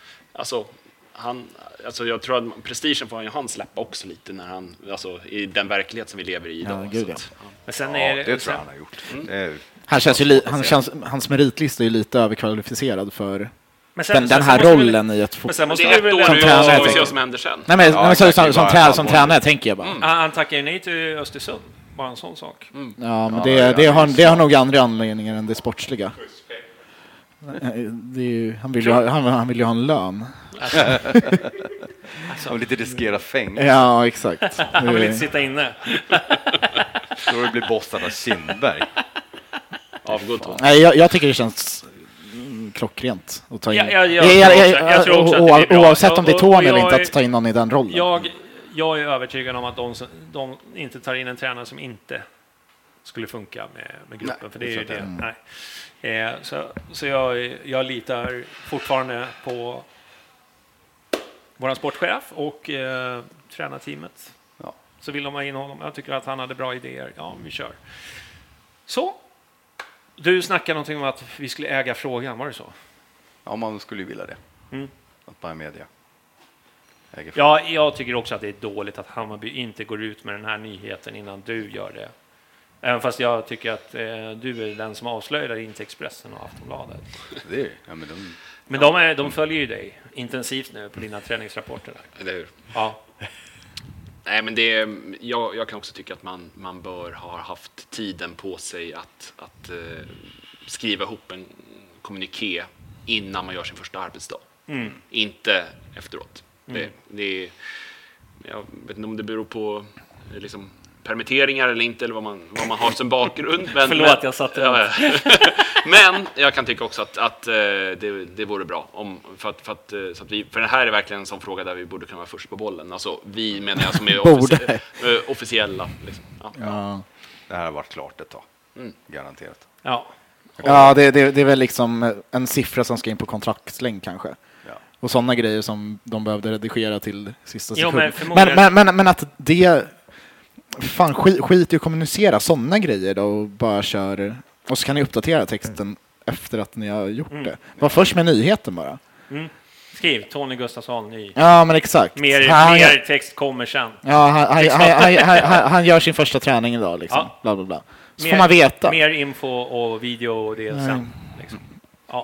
alltså jag tror att prestigen får han släppa också lite när han i den verklighet som vi lever i idag. Men sen det tror jag han har gjort. Han känns hans meritlista är ju lite överkvalificerad för den här rollen i ett fotboll. Det är ett år vi ser som händer sen. Nej, men som tränare tänker jag bara. Han tackar ju nej till Östersund, bara en sån sak. Ja, men det har nog andra anledningar än det sportsliga. Han vill ju ha en lön. Han vill inte riskera fängelse. Ja, exakt. Han vill inte sitta inne. Då det blir bossad av Kindberg. Nej, jag tycker det känns klockrent att ta in. Jag tror också att det är oavsett om det är Tony eller inte att ta in någon i den rollen. Jag är övertygad om att de inte tar in en tränare som inte skulle funka med gruppen. Nej, för det är ju det. Nej. Så jag litar fortfarande på vår sportchef och tränarteamet. Ja. Så vill de ha in honom. Jag tycker att han hade bra idéer. Ja, vi kör. Så. Du snackade någonting om att vi skulle äga frågan, var det så? Ja, man skulle ju vilja det. Att bara media. Ja, jag tycker också att det är dåligt att Hammarby inte går ut med den här nyheten innan du gör det. Även fast jag tycker att du är den som avslöjar inte Expressen och Aftonbladet. Det är, ja, men de följer ju dig intensivt nu på dina träningsrapporter. Eller hur? Ja. Nej, men jag kan också tycka att man bör ha haft tiden på sig att skriva ihop en kommuniké innan man gör sin första arbetsdag. Inte efteråt. Jag vet inte om det beror på permitteringar eller inte, eller vad man har som bakgrund. Förlåt, jag satte det. Men jag kan tycka också att det vore bra för det här är verkligen en sån fråga där vi borde kunna vara först på bollen. Alltså vi menar jag som är officiella. Ja. Det här har varit klart ett tag. Garanterat. Ja. Ja, det är väl en siffra som ska in på kontraktslängd kanske. Ja. Och sådana grejer som de behövde redigera till sista sekund. Men att det fan skit i att kommunicera sådana grejer då och bara kör och så kan ni uppdatera texten efter att ni har gjort det. Var först med nyheten bara. Skriv Tony Gustafsson ny. Ja, men exakt. Mer text kommer sen. Ja, han gör sin första träning idag Ja. Bla bla bla. Så får man veta. Mer info och video och det sen Ja.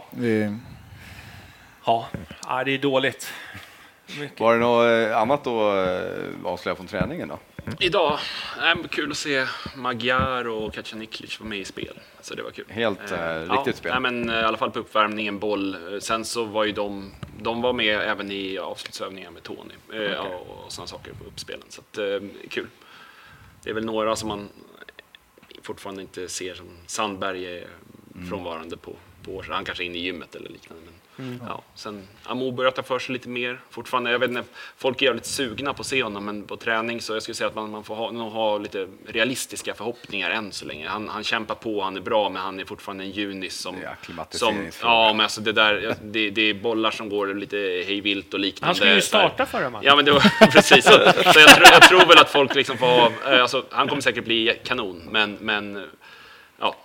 Ja, det är dåligt. Mycket. Var det något annat då avslöja från träningen då? Idag, kul att se Magyar och Kacaniklic var med i spel. Så det var kul. Helt riktigt spel. Men i alla fall på uppvärmningen, boll. Sen så var ju de var med även i avslutsövningar med Tony och sådana saker på uppspelen. Så att, kul. Det är väl några som man fortfarande inte ser som Sandberg är frånvarande på år. Han kanske är inne i gymmet eller liknande. Men, sen Amo börjar ta för sig lite mer. Fortfarande, jag vet inte, folk är lite sugna på att se honom, men på träning så jag skulle säga att man får ha lite realistiska förhållningar än så länge. Han kämpar på, han är bra, men han är fortfarande en junis som men alltså det är bollar som går lite hejvilt och liknande. Han skulle ju starta förra matchen. Ja, men det var precis så jag tror väl att folk liksom får alltså, han kommer säkert bli kanon, men ja.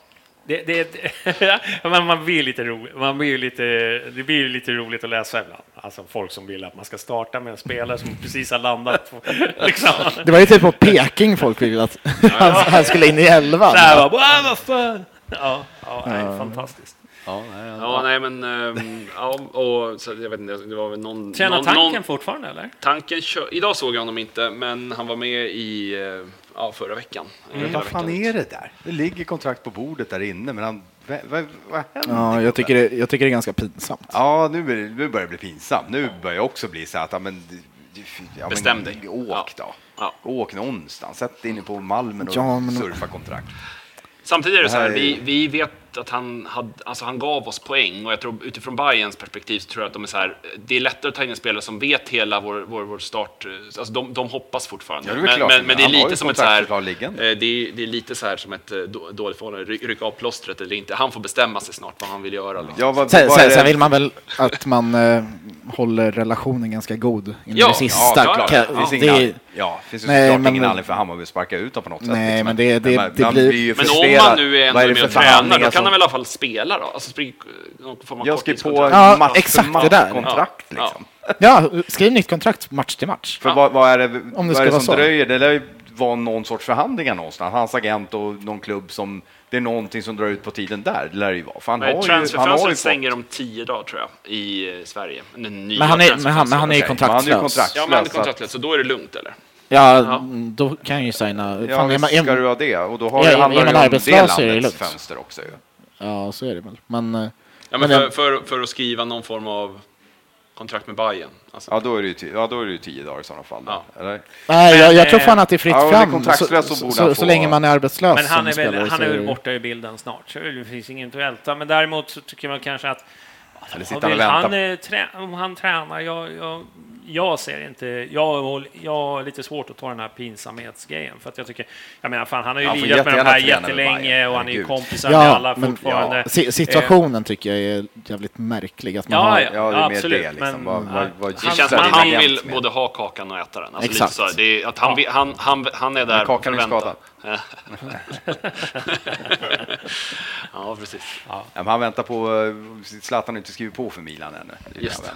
Man blir lite roligt. Det blir lite roligt att läsa ibland. Alltså folk som vill att man ska starta med en spelare som precis har landat på, liksom. Det var ju typ på Peking folk ville att han skulle in i 11. Nej, vad fan. Nej, fantastiskt. Och så jag vet inte, det var väl någon tränar tanken fortfarande eller? Tanken idag såg jag honom inte, men han var med i förra veckan. Vad fan är det där? Det ligger kontrakt på bordet där inne, men han vad händer? Ja, jag tycker det är ganska pinsamt. Ja, nu börjar det bli pinsamt. Nu börjar jag också bli så att bestäm dig. Åk då. Ja. Åk någonstans. Sätt inne på Malmen och surfa kontrakt. Samtidigt är det så här, vi vet att han gav oss poäng, och jag tror utifrån Bayerns perspektiv så tror jag att de är så här, det är lättare att ta in en spelare som vet hela vår start, alltså de hoppas fortfarande. Ja, men det är lite som ett så här, det är lite så här som ett dåligt förhållande, rycka av plåstret eller inte. Han får bestämma sig snart vad han vill göra. Liksom. Sen vill man väl att man håller relationen ganska god in det sista. Det finns ju såklart ingen anledning för Hammarby att sparka ut dem på något sätt. Nej, men det blir... Men om man nu är ändå med och tränar, då kan han väl i alla fall spela då? Alltså jag skriver på matchkontrakt liksom. Ja, skriv nytt kontrakt match till match. För vad är det som dröjer? Det lär ju vara någon sorts förhandlingar någonstans. Hans agent och någon klubb som... Det är någonting som drar ut på tiden där. Det lär ju vara. För transferfönstret stänger om 10 dagar tror jag i Sverige. Men han är ju kontraktslös. Ja, men han är kontraktslös, så då är det lugnt eller? Ja, då kan jag ju signa. Ja, ska du ha det? Och då har han ju en del fönster också. Ja, så är det väl. Men för att skriva någon form av kontrakt med Bayern. Alltså. Ja, då är det ju 10 dagar i sådana fall. Ja. Eller? Nej, jag tror fan att det är fritt fram så länge man är arbetslös. Men han är väl borta i bilden snart, så det finns inget att välta. Men däremot så tycker man kanske att om han tränar, jag ser inte, jag har lite svårt att ta den här pinsamhetsgrejen, för att jag tycker, jag menar fan, han har ju lidat med de här jättelänge och han är ju kompisar med alla fortfarande. Situationen tycker jag är jävligt märklig att man det är absolut, det liksom. Det känns som att han vill både ha kakan och äta den. Alltså exakt. Lite så, det är att han är där kakan är skadad. Ja, precis. Ja. Han väntar på Zlatan inte skriver på för Milan ännu. Just.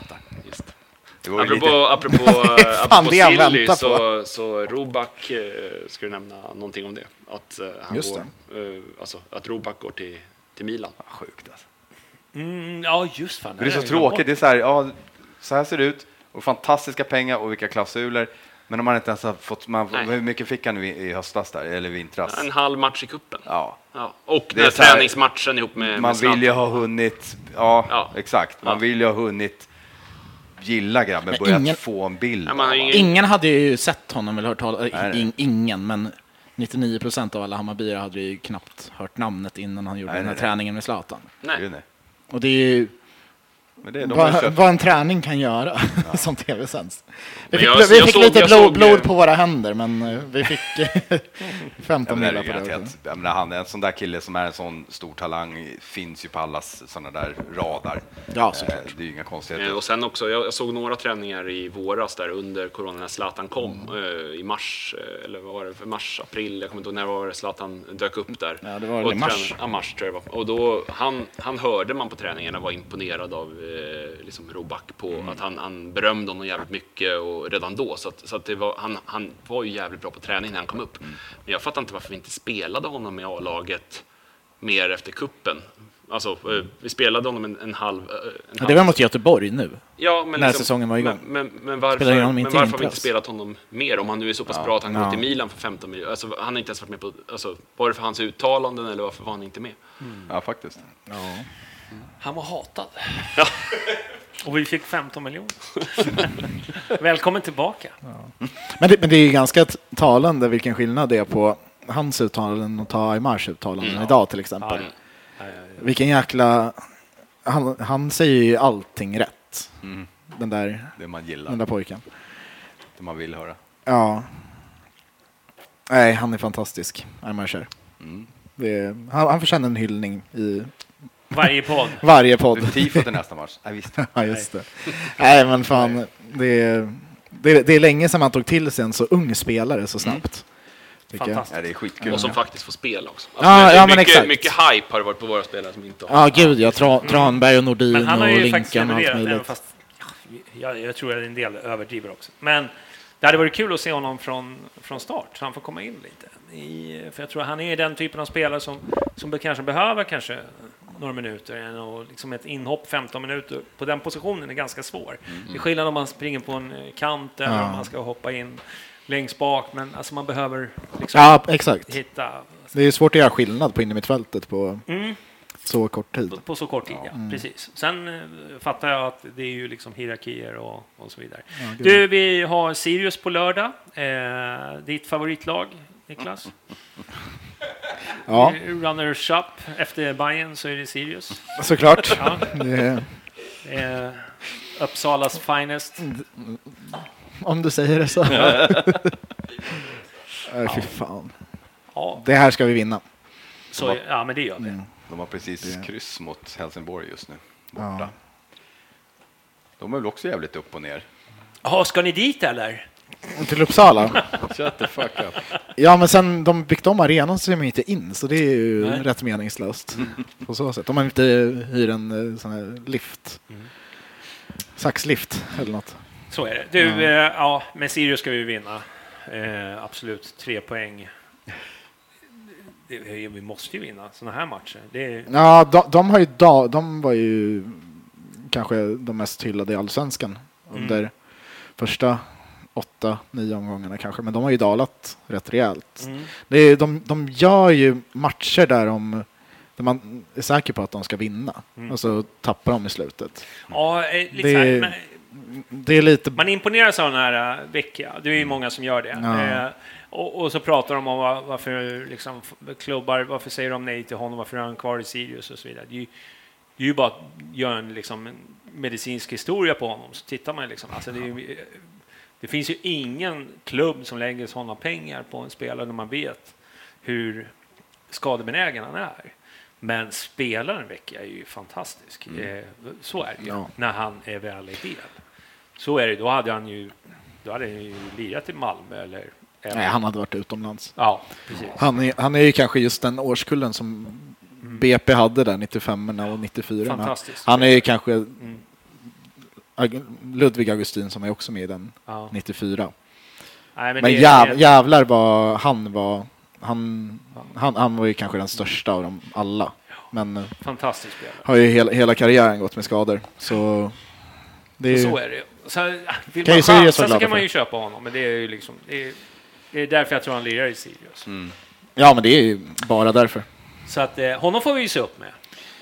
Apropå Silly så Roback, ska du nämna någonting om det? Att han att Roback går till Milan. Ja, sjukt alltså. Ja, just fan. Det är så tråkigt. Det är så här, så här ser det ut, och fantastiska pengar och vilka klausuler. Men om man inte ens har fått... hur mycket fick han i höstas där, eller vintras? En halv match i kuppen. Ja. Och den träningsmatchen ihop med... Man vill ju ha hunnit... Ja, exakt. Man vill ju ha hunnit gilla grabben, börjat få en bild. Ingen hade ju sett honom eller hört talas. Ingen, men 99% av alla Hammarbyare hade ju knappt hört namnet innan han gjorde den här träningen med Zlatan. Nej. Och det är ju... Vad en träning kan göra som tv-sänds. Vi fick lite blod på våra händer, men vi fick 15 millar på det. Han är en sån där kille som är en sån stor talang, finns ju på allas såna där radar. Ja, såklart. Det är ju inga konstigheter. Och sen också, jag såg några träningar i våras där under corona när Zlatan kom i mars, eller vad var det för mars, april, jag kommer inte ihåg när var det Zlatan dök upp där. Ja, det var i mars. Mars tror jag det var. Och då, han hörde man på träningarna var imponerad av liksom Roback på att han berömde honom jävligt mycket och redan då, så att det var, han var ju jävligt bra på träning när han kom upp. Men jag fattar inte varför vi inte spelade honom i A-laget mer efter kuppen. Alltså, vi spelade honom en halv... det var mot Göteborg nu, ja, men när liksom, säsongen var igång. Men varför har vi inte spelat honom mer om han nu är så pass bra att han går till Milan för 15 miljoner? Alltså, han har inte ens varit med på... Alltså, var det för hans uttalanden eller varför var han inte med? Ja, faktiskt. Ja. Han var hatad. Och vi fick 15 miljoner. Välkommen tillbaka. Ja. Men det är ju ganska talande vilken skillnad det är på hans uttalanden och ta Aymars uttalanden idag till exempel. Vilken jäkla... Han säger ju allting rätt. Den där, det man gillar. Den där pojken. Det man vill höra. Ja. Nej, han är fantastisk. Aymars. Han förtjänar en hyllning i... Varje podd. Varje podd. Tifo till nästa match. Ja, visst. Ja, just det. Nej, men fan. Det är länge sedan man tog till sig en så ung spelare så snabbt. Fantastiskt. Ja, det är skitkul. Och som faktiskt får spela också. Alltså, mycket hype har det varit på våra spelare som inte har. Ja, gud. Jag Tranberg och Nordin men han har ju och Linkan och allt möjligt. Fast jag tror att en del överdriver också. Men det hade varit kul att se honom från start. Så han får komma in lite. För jag tror att han är den typen av spelare som kanske behöver några minuter och liksom ett inhopp 15 minuter på den positionen är ganska svår. Det är skillnad om man springer på en kant eller om man ska hoppa in längst bak, men alltså man behöver liksom exakt. Hitta. Det är svårt att göra skillnad på innermittfältet på så kort tid. På så kort tid, precis. Sen fattar jag att det är ju liksom hierarkier och så vidare. Vi har Sirius på lördag. Ditt favoritlag, Niklas? Ja. Runners-up efter Bayern så är det Sirius. Såklart. Uppsalas finest. Om du säger det så. Fy fan. Ja. Det här ska vi vinna. Så, men det gör vi. De har precis kryss mot Helsingborg just nu. Borta. De är väl också jävligt upp och ner. Ja, ska ni dit eller? Till Uppsala? Shut the fuck up. Ja, men sen de byggt om arenan så är man inte in. Så det är ju rätt meningslöst. På så sätt. Om man inte hyr en sån här lift. Saxlift eller något. Så är det. Med Sirius ska vi vinna. Absolut 3 poäng. Vi måste ju vinna såna här matcher. Ja, de var ju kanske de mest hyllade i Allsvenskan under första 8-9 omgångarna kanske, men de har ju dalat rätt rejält. De gör ju matcher där man är säker på att de ska vinna och så tappar de i slutet. Ja, det är lite... Man imponeras av den här veckan. Det är ju många som gör det. Ja. Och så pratar de om varför liksom, klubbar, varför säger de nej till honom, varför är han kvar i Sirius och så vidare. Det är ju bara att göra en medicinsk historia på honom, så tittar man liksom. Alltså det finns ju ingen klubb som lägger sådana pengar på en spelare när man vet hur skadebenägen han är. Men spelaren vecka är ju fantastisk. Så är det ju när han är väl i del. Så är det. Då hade han ju lirat i Malmö eller... Nej, han hade varit utomlands. Ja, precis. Han är ju kanske just den årskullen som BP hade där 95 och 94. Fantastiskt. Han är ju kanske Ludvig Augustin som är också med i den 94. Nej, men jävlar vad han var ju kanske den största av dem alla. Men fantastisk spelare. Har ju hela karriären gått med skador. Så så är det. Så kan man ju köpa honom, men det är ju liksom det är därför jag tror han lirar i Sirius. Ja, men det är ju bara därför. Så att honom får vi ju se upp med.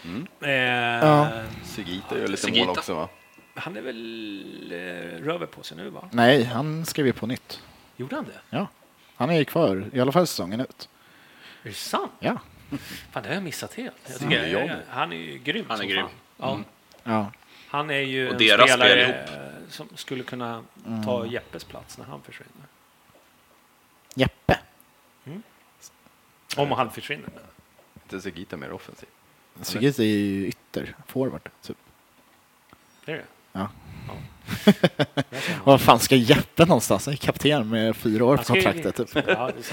Sigita gör lite mål också, va? Han är väl röver på sig nu, va? Nej, han skrev ju på nytt. Gjorde han det? Ja. Han är ju kvar i alla fall säsongen ut. Är det sant? Ja. Fan, det har jag missat helt. Han är ju grym. Han är grym. Ja. Han är ju en spelare som skulle kunna ta Jeppes plats när han försvinner. Jeppe? Om han försvinner. Inte Sigita mer offensiv. Sigita är ju ytter, forward. Typ. Det är det? Ja. Vad fan ska Jeppe någonstans? Han är kapten med 4 år på kontraktet. Typ. Ja, det är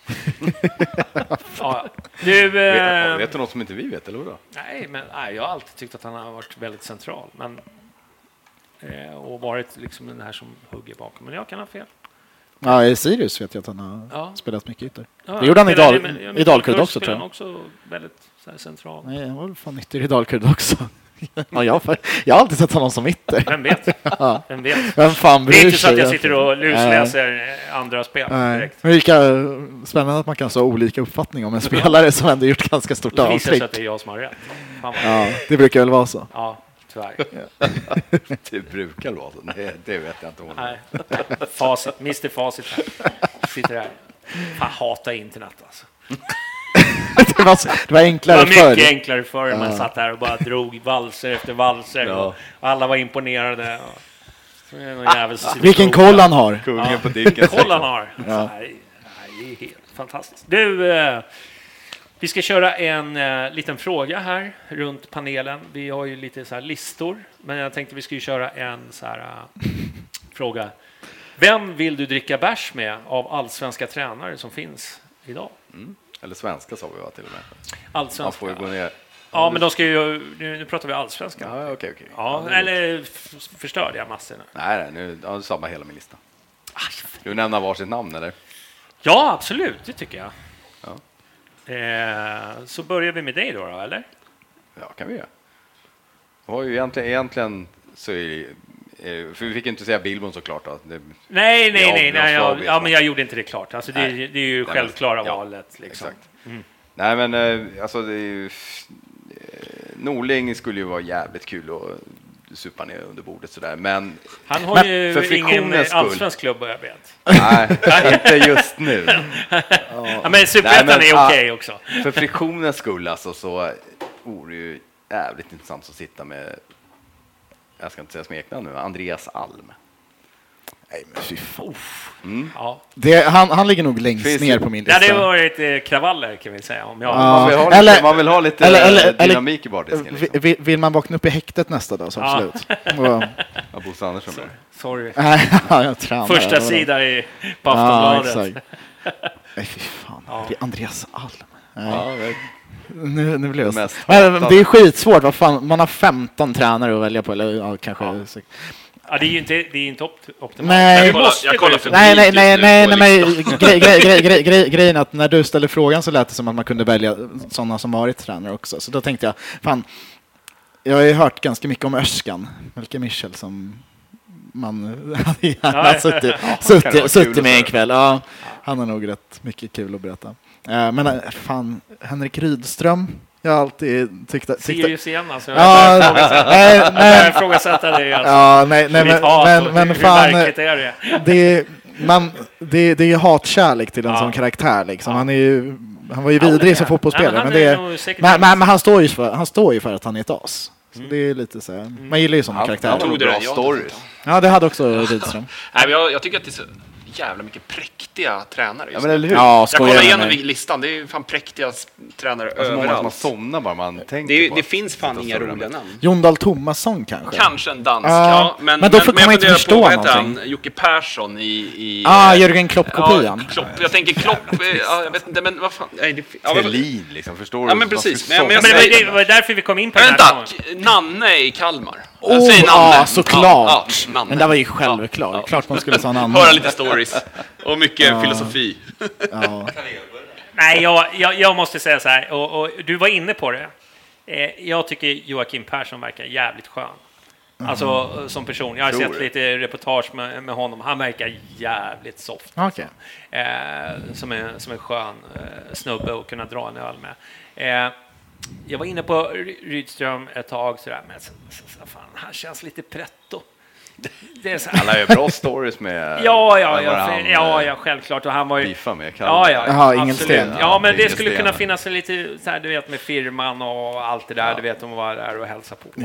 sant. Vet du något som inte vi vet, eller då? Nej, jag har alltid tyckt att han har varit väldigt central. Och varit liksom den här som hugger bakom. Men jag kan ha fel. Ja, i Sirius vet jag att han har spelat mycket ytter. Det gjorde han i Dalkurd också, tror jag. Han också väldigt så här, central. Nej, han var fan ytter i Dalkurd också. Jag har alltid sett honom som ytter. Vem vet? Vem fan bryr sig? Det är inte så att jag sitter och lusläser andra spel direkt. Men vilka spännande att man kan ha olika uppfattning om en spelare som ändå gjort ganska stort avtryck. Det visar sig att det är jag som har rätt. Ja, det brukar väl vara så. Ja, tyvärr. Det brukar vara så. Nej, det vet jag inte om. Nej. Facit, Mr. Facit här. Sitter här. Fan, hata internet alltså. det var enklare förr. Det var mycket enklare förr. Man satt här och bara drog valser efter valser. Och alla var imponerade. Vilken koll han har. Kungen på dicken. Koll han har. Det är helt fantastiskt. Du, vi ska köra en liten fråga här runt panelen. Vi har ju lite så här listor. Men jag tänkte vi skulle köra en så här fråga. Vem vill du dricka bärs med av allsvenska tränare som finns idag? Eller svenska sa vi till och med. Allsvenska. Man får ju gå ner. Ja, men de ska ju, nu pratar vi allsvenska. Ja, okej. Ja, eller förstörde jag massor nu? Nej, nu har du samma hela min lista. Ska vi nämna varsitt namn eller? Ja, absolut, det tycker jag. Ja. Så börjar vi med dig då, eller? Ja, kan vi göra. Det var ju egentligen så är för vi fick inte säga Billborn såklart då. Nej, men jag gjorde inte det klart. Alltså det är ju självklara valet liksom. Exakt. Nej, men alltså det är ju Norling skulle ju vara jävligt kul att supa ner under bordet sådär, men han har ju för ingen allsvensk klubb jag vet. Nej, inte just nu. Ja, men Superettan är okej också. För friktionens skull alltså, så vore det ju jävligt intressant att sitta med, jag ska inte säga smeknamn nu, Andreas Alm. Nej, men fy fan. Ja. Han ligger nog längst ner på min lista. Ja, det var lite kravaller kan vi säga. Om jag man vill ha lite dynamik i bardisken. Liksom. Vill man vakna upp i häktet nästa dag så absolut. Ja, Bosse Andersson. Sorry. Jag tränar. Första sida på Aftonbladet. Nej, fy fan. Det är Andreas Alm. Ja, nu blir det är skitsvårt. Vad fan, man har 15 tränare att välja på. Eller kanske... Ja, det är inte optimalt. Nej, grejen att när du ställde frågan så lät det som att man kunde välja sådana som varit tränare också. Så då tänkte jag, fan, jag har ju hört ganska mycket om Öskan, Melke Michel, som man hade suttit med en kväll. Ja, han har nog rätt mycket kul att berätta. Men fan, Henrik Rydström. Jag har alltid tyckte Sirius igen alltså. Jag ifrågasätter det alltså. Ja, men fan, det är ju hatkärlek till en sån karaktär liksom. Han var ju vidrig som fotbollsspelare, men han står ju för att han är ett as. Så det är lite så här. Man gillar ju såna karaktärer. Han tog bra stories. Ja, det hade också Rydström. Nej, jag tycker att det är så jävla mycket präktiga tränare. Ja, men eller hur? Jag kollar igenom listan, det är fan präktiga tränare överallt. Man somnar bara man tänker det finns fan inga roliga namn. Jon Dahl Tomasson kanske? Kanske en dansk, men då får man inte förstå på, någonting. Jocke Persson i Jörgen Klopp-kopian. Ja, Klopp. Jag tänker Klopp, jag vet inte, men vad fan. Thelin, liksom, förstår du? Ja, men precis. Men det var därför vi kom in på det här. Nanne i Kalmar. Såklart. Men det var ju självklart. Klart man skulle säga Nanne. Höra lite stories. Och mycket filosofi. Nej, jag måste säga så här, och du var inne på det. Jag tycker Joakim Persson verkar jävligt skön. Alltså som person. Jag har sett lite reportage med honom. Han verkar jävligt soft. Okay. Som en skön snubbe att kunna dra en öl med. Jag var inne på Rydström ett tag sådär, men fan, han känns lite pretto. Han har ju bra stories med. Ja, självklart, och han var ju med ingen sten. Ja, men det skulle kunna finnas lite så här, du vet, med firman och allt det där, du vet, om att vara där och hälsa på.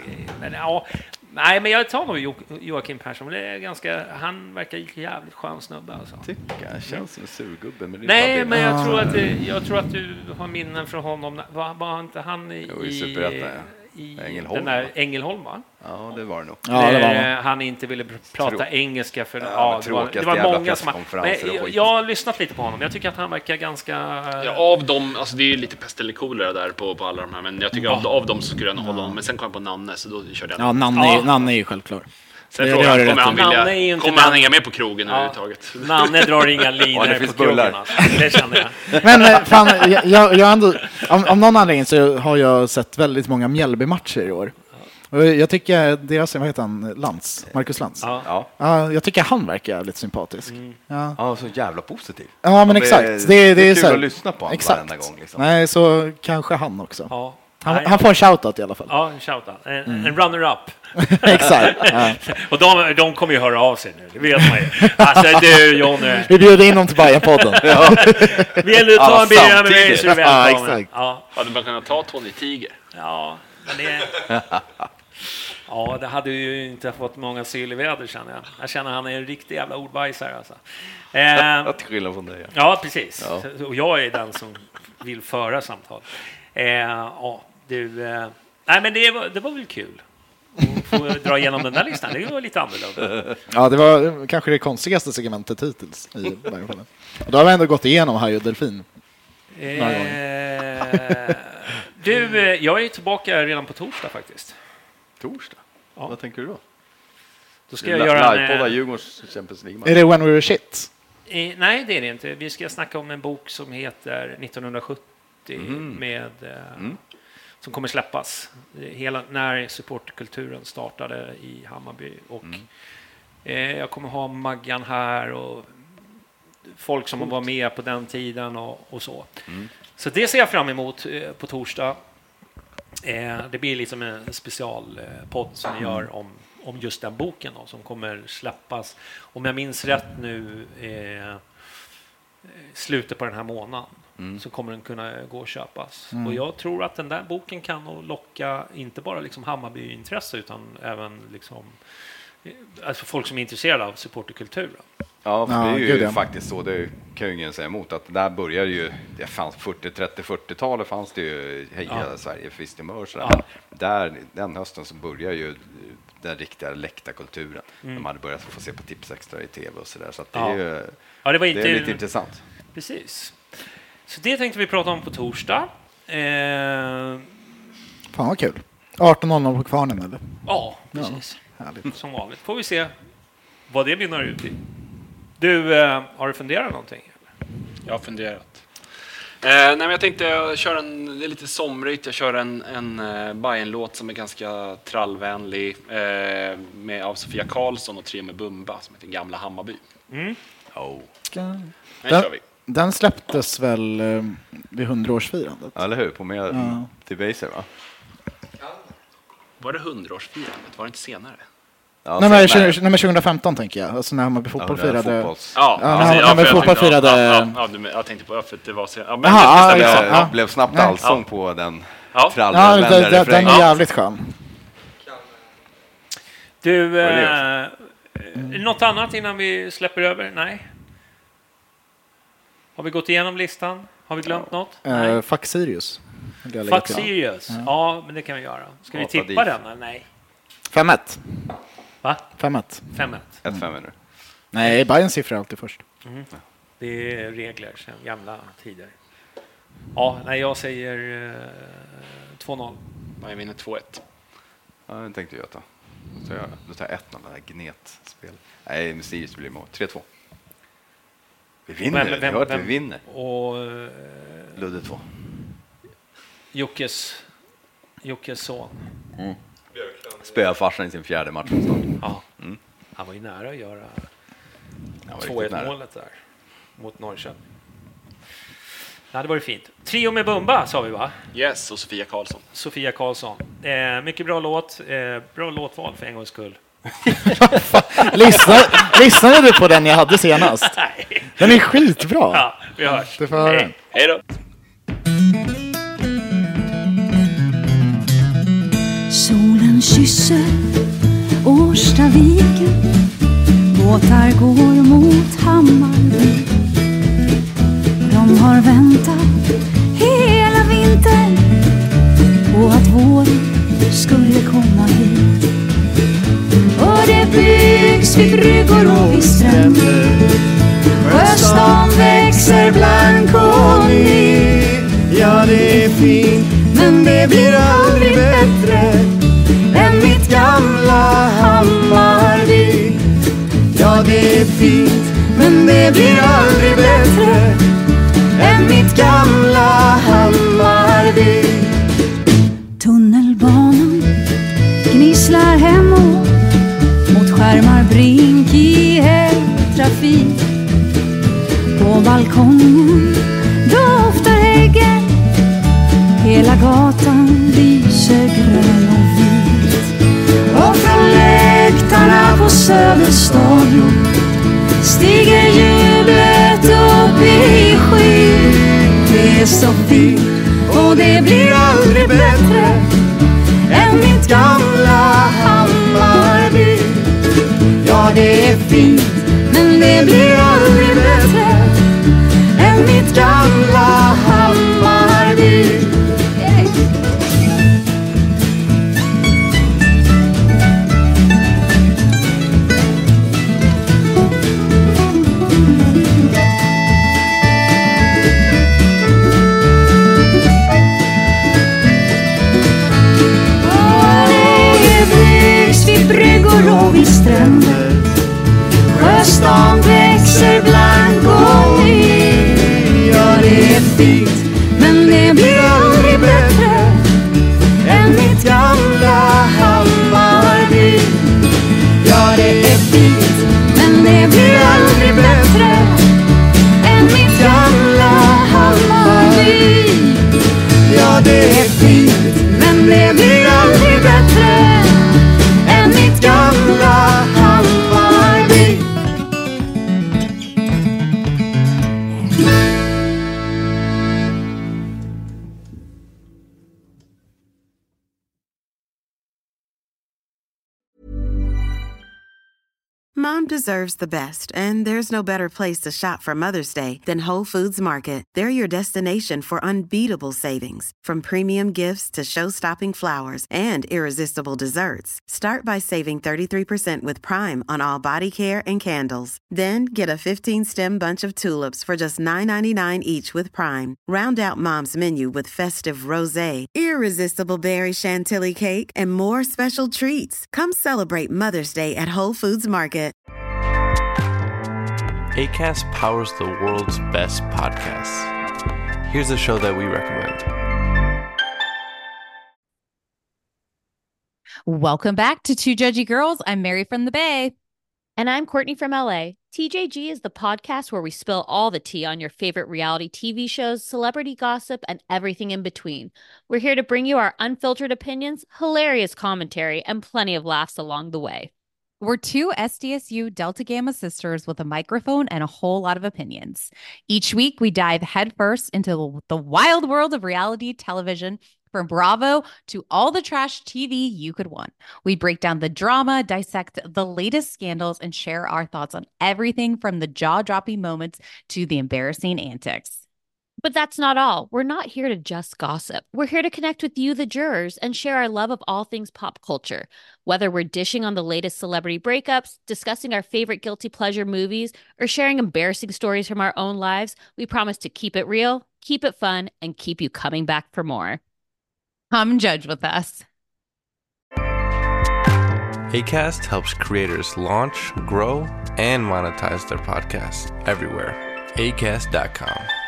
Men men jag tar nog Joakim Persson. Det är han verkar jävligt skön snubbe alltså. Tycker jag känns som en surgubbe. Nej, men jag tror att du har minnen från honom. Var inte han i Superettan, Ängelholm, den där Ängelholm, va? Ja, det var det nog. Han inte ville prata engelska för det var många som jag har lyssnat lite på honom. Jag tycker att han verkar ganska av dem, alltså det är ju lite pest eller kolera där på alla de här, men jag tycker av dem så skulle jag hålla honom, men sen kom jag på Nanne, så då körde jag. Ja, Nanne är ju självklart. Sen kommer han hänga med på krogen överhuvudtaget. Nanne drar inga linjer på krogen. Det känner jag. Men fan, jag ändå, om någon anledning så har jag sett väldigt många Mjällby-matcher i år. Och jag tycker deras, vad heter han, Marcus Lantz. Ja, jag tycker han verkar lite sympatisk. Ja, så jävla positiv. Ja, men exakt. Det är kul att lyssna på honom varenda gång. Liksom. Nej, så kanske han också. Ja. Han får en shoutout i alla fall. Ja, en shoutout. En runner-up. Exakt. Ja. Och de kommer ju höra av sig nu, det vet man ju. Alltså du, Jonny. Vi bjuder in dem till Bajen-podden. Vill du ta en bild med mig så är du välkommen. Exakt. Hade man kunnat ta Tony Tiger? Ja, men det... Ja, det hade ju inte fått många syl i väder, känner jag. Jag känner han är en riktig jävla ordbajsare. Alltså. Till skillnad från dig. Ja, precis. Ja. Och jag är den som vill föra samtal. Ja, du... nej, men det var väl kul. Att få dra igenom den där listan. Det var lite annorlunda. Ja, det var kanske det konstigaste segmentet hittills i Bajen-podden. Och då har vi ändå gått igenom Haj och Delfin. Du, jag är tillbaka redan på torsdag faktiskt. Torsdag? Ja. Vad tänker du då? Då ska jag göra livepodda Djurgårdens Champions League. Är det When We Were Shit? Nej, det är det inte. Vi ska snacka om en bok som heter 1970 med som kommer släppas. Hela när supportkulturen startade i Hammarby och jag kommer ha Maggan här och folk som var med på den tiden och så. Så det ser jag fram emot på torsdag. Det blir liksom en specialpodd som vi gör om just den boken då, som kommer släppas. Om jag minns rätt nu slutet på den här månaden så kommer den kunna gå och köpas. Och jag tror att den där boken kan nog locka inte bara liksom Hammarby-intresse utan även liksom, alltså folk som är intresserade av supporterkulturen. Ja, för det är ju faktiskt så, det kan ju ingen säga emot, att där började ju, det fanns 40-talet fanns det ju Heja Sverige för Vistemör sådär. Där, den hösten så börjar ju den riktiga läktarkulturen. De hade börjat få se på Tips Extra i tv och sådär, så att det är ju det var det är lite intressant. Precis. Så det tänkte vi prata om på torsdag. Fan vad kul. 18.00 på Kvarnen eller? Ja, precis. Härligt. Som vanligt. Får vi se vad det blir ut i. Du, har du funderat någonting? Jag har funderat. Nej, men jag tänkte köra det är lite somrigt. Jag kör en Bajen-låt som är ganska trallvänlig av Sofia Karlsson och Trio med Bumba som heter Gamla Hammarby. Den kör vi. Den släpptes väl vid 100-årsfirandet? Ja, eller hur? På med till Baser, va? Var det 100-årsfirandet? Var det inte senare? Ja, nej, men 2015 tänker jag. Alltså när Hammarby fotboll firade. Jag tänkte på för att det var så. Det blev snabbt allsång på den. Den är jävligt skön. Du, något annat innan vi släpper över? Nej. Har vi gått igenom listan? Har vi glömt något? Fuck Sirius. Fuck Sirius. Ja, men det kan vi göra. Ska vi tippa den eller nej? 5-1. Va? 5-1. 1-5 nu. Nej, Bayerns siffra är alltid först. Det är regler sedan gamla tider. Ja, nej, jag säger 2-0. Bayern vinner 2-1. Ja, det tänkte jag ta. Då tar jag 1-0, det här gnetspel. Nej, men Sirius blir mål. 3-2. Vi vinner, vi hör att vi vinner. Och Ludde 2. Jockes son. Spöar farsan i sin 4:e match. Ja. Han var ju nära att göra 2-1-målet där mot Norrköping. Det hade varit fint. Trio med Bumba sa vi, va? Yes, och Sofia Karlsson. Mycket bra låt. Bra låtval för en gångs skull. Lyssnade du på den jag hade senast? Nej. Den är skitbra. Ja, vi hörs. Hej då. Solen kysser Årstaviken. Båtar går mot Hammarby. De har väntat hela vintern på att våren skulle komma hit. Och det byggs vid bryggor och vid stränder. Sjöstan växer blank och ny. Ja, det är fint, men det blir aldrig bättre än mitt gamla Hammarby. Ja, det är fint, men det blir aldrig bättre än mitt gamla Hammarby. Tunnelbanan gnisslar hemåt mot skärmar brink i trafik. På balkongen doftar häggen. Hela gatan grön och vit. Och från läktarna på Söderstadion stiger jublet upp i sky. Det är så fint och det blir aldrig bättre än mitt gamla Hammarby. Ja, det är fint, men det blir aldrig bättre än mitt gamla Hammarby. Bryggor och vid stränder, Sjöstan växer blank och ny. Ja, det är fint, men det blir aldrig bättre än mitt gamla Hammarby. Ja, det är fint, men det blir aldrig bättre än mitt gamla Hammarby. Ja, det är fint, men det blir aldrig bättre mitt gamla Hammarby. Mom deserves the best, and there's no better place to shop for Mother's Day than Whole Foods Market. They're your destination for unbeatable savings, from premium gifts to show-stopping flowers and irresistible desserts. Start by saving 33% with Prime on all body care and candles. Then get a 15-stem bunch of tulips for just $9.99 each with Prime. Round out Mom's menu with festive rosé, irresistible berry chantilly cake, and more special treats. Come celebrate Mother's Day at Whole Foods Market. Acast powers the world's best podcasts. Here's a show that we recommend. Welcome back to Two Judgy Girls. I'm Mary from the Bay. And I'm Courtney from LA. TJG is the podcast where we spill all the tea on your favorite reality TV shows, celebrity gossip, and everything in between. We're here to bring you our unfiltered opinions, hilarious commentary, and plenty of laughs along the way. We're two SDSU Delta Gamma sisters with a microphone and a whole lot of opinions. Each week, we dive headfirst into the wild world of reality television, from Bravo to all the trash TV you could want. We break down the drama, dissect the latest scandals, and share our thoughts on everything from the jaw-dropping moments to the embarrassing antics. But that's not all. We're not here to just gossip. We're here to connect with you, the jurors, and share our love of all things pop culture. Whether we're dishing on the latest celebrity breakups, discussing our favorite guilty pleasure movies, or sharing embarrassing stories from our own lives, we promise to keep it real, keep it fun, and keep you coming back for more. Come judge with us. Acast helps creators launch, grow, and monetize their podcasts everywhere. Acast.com.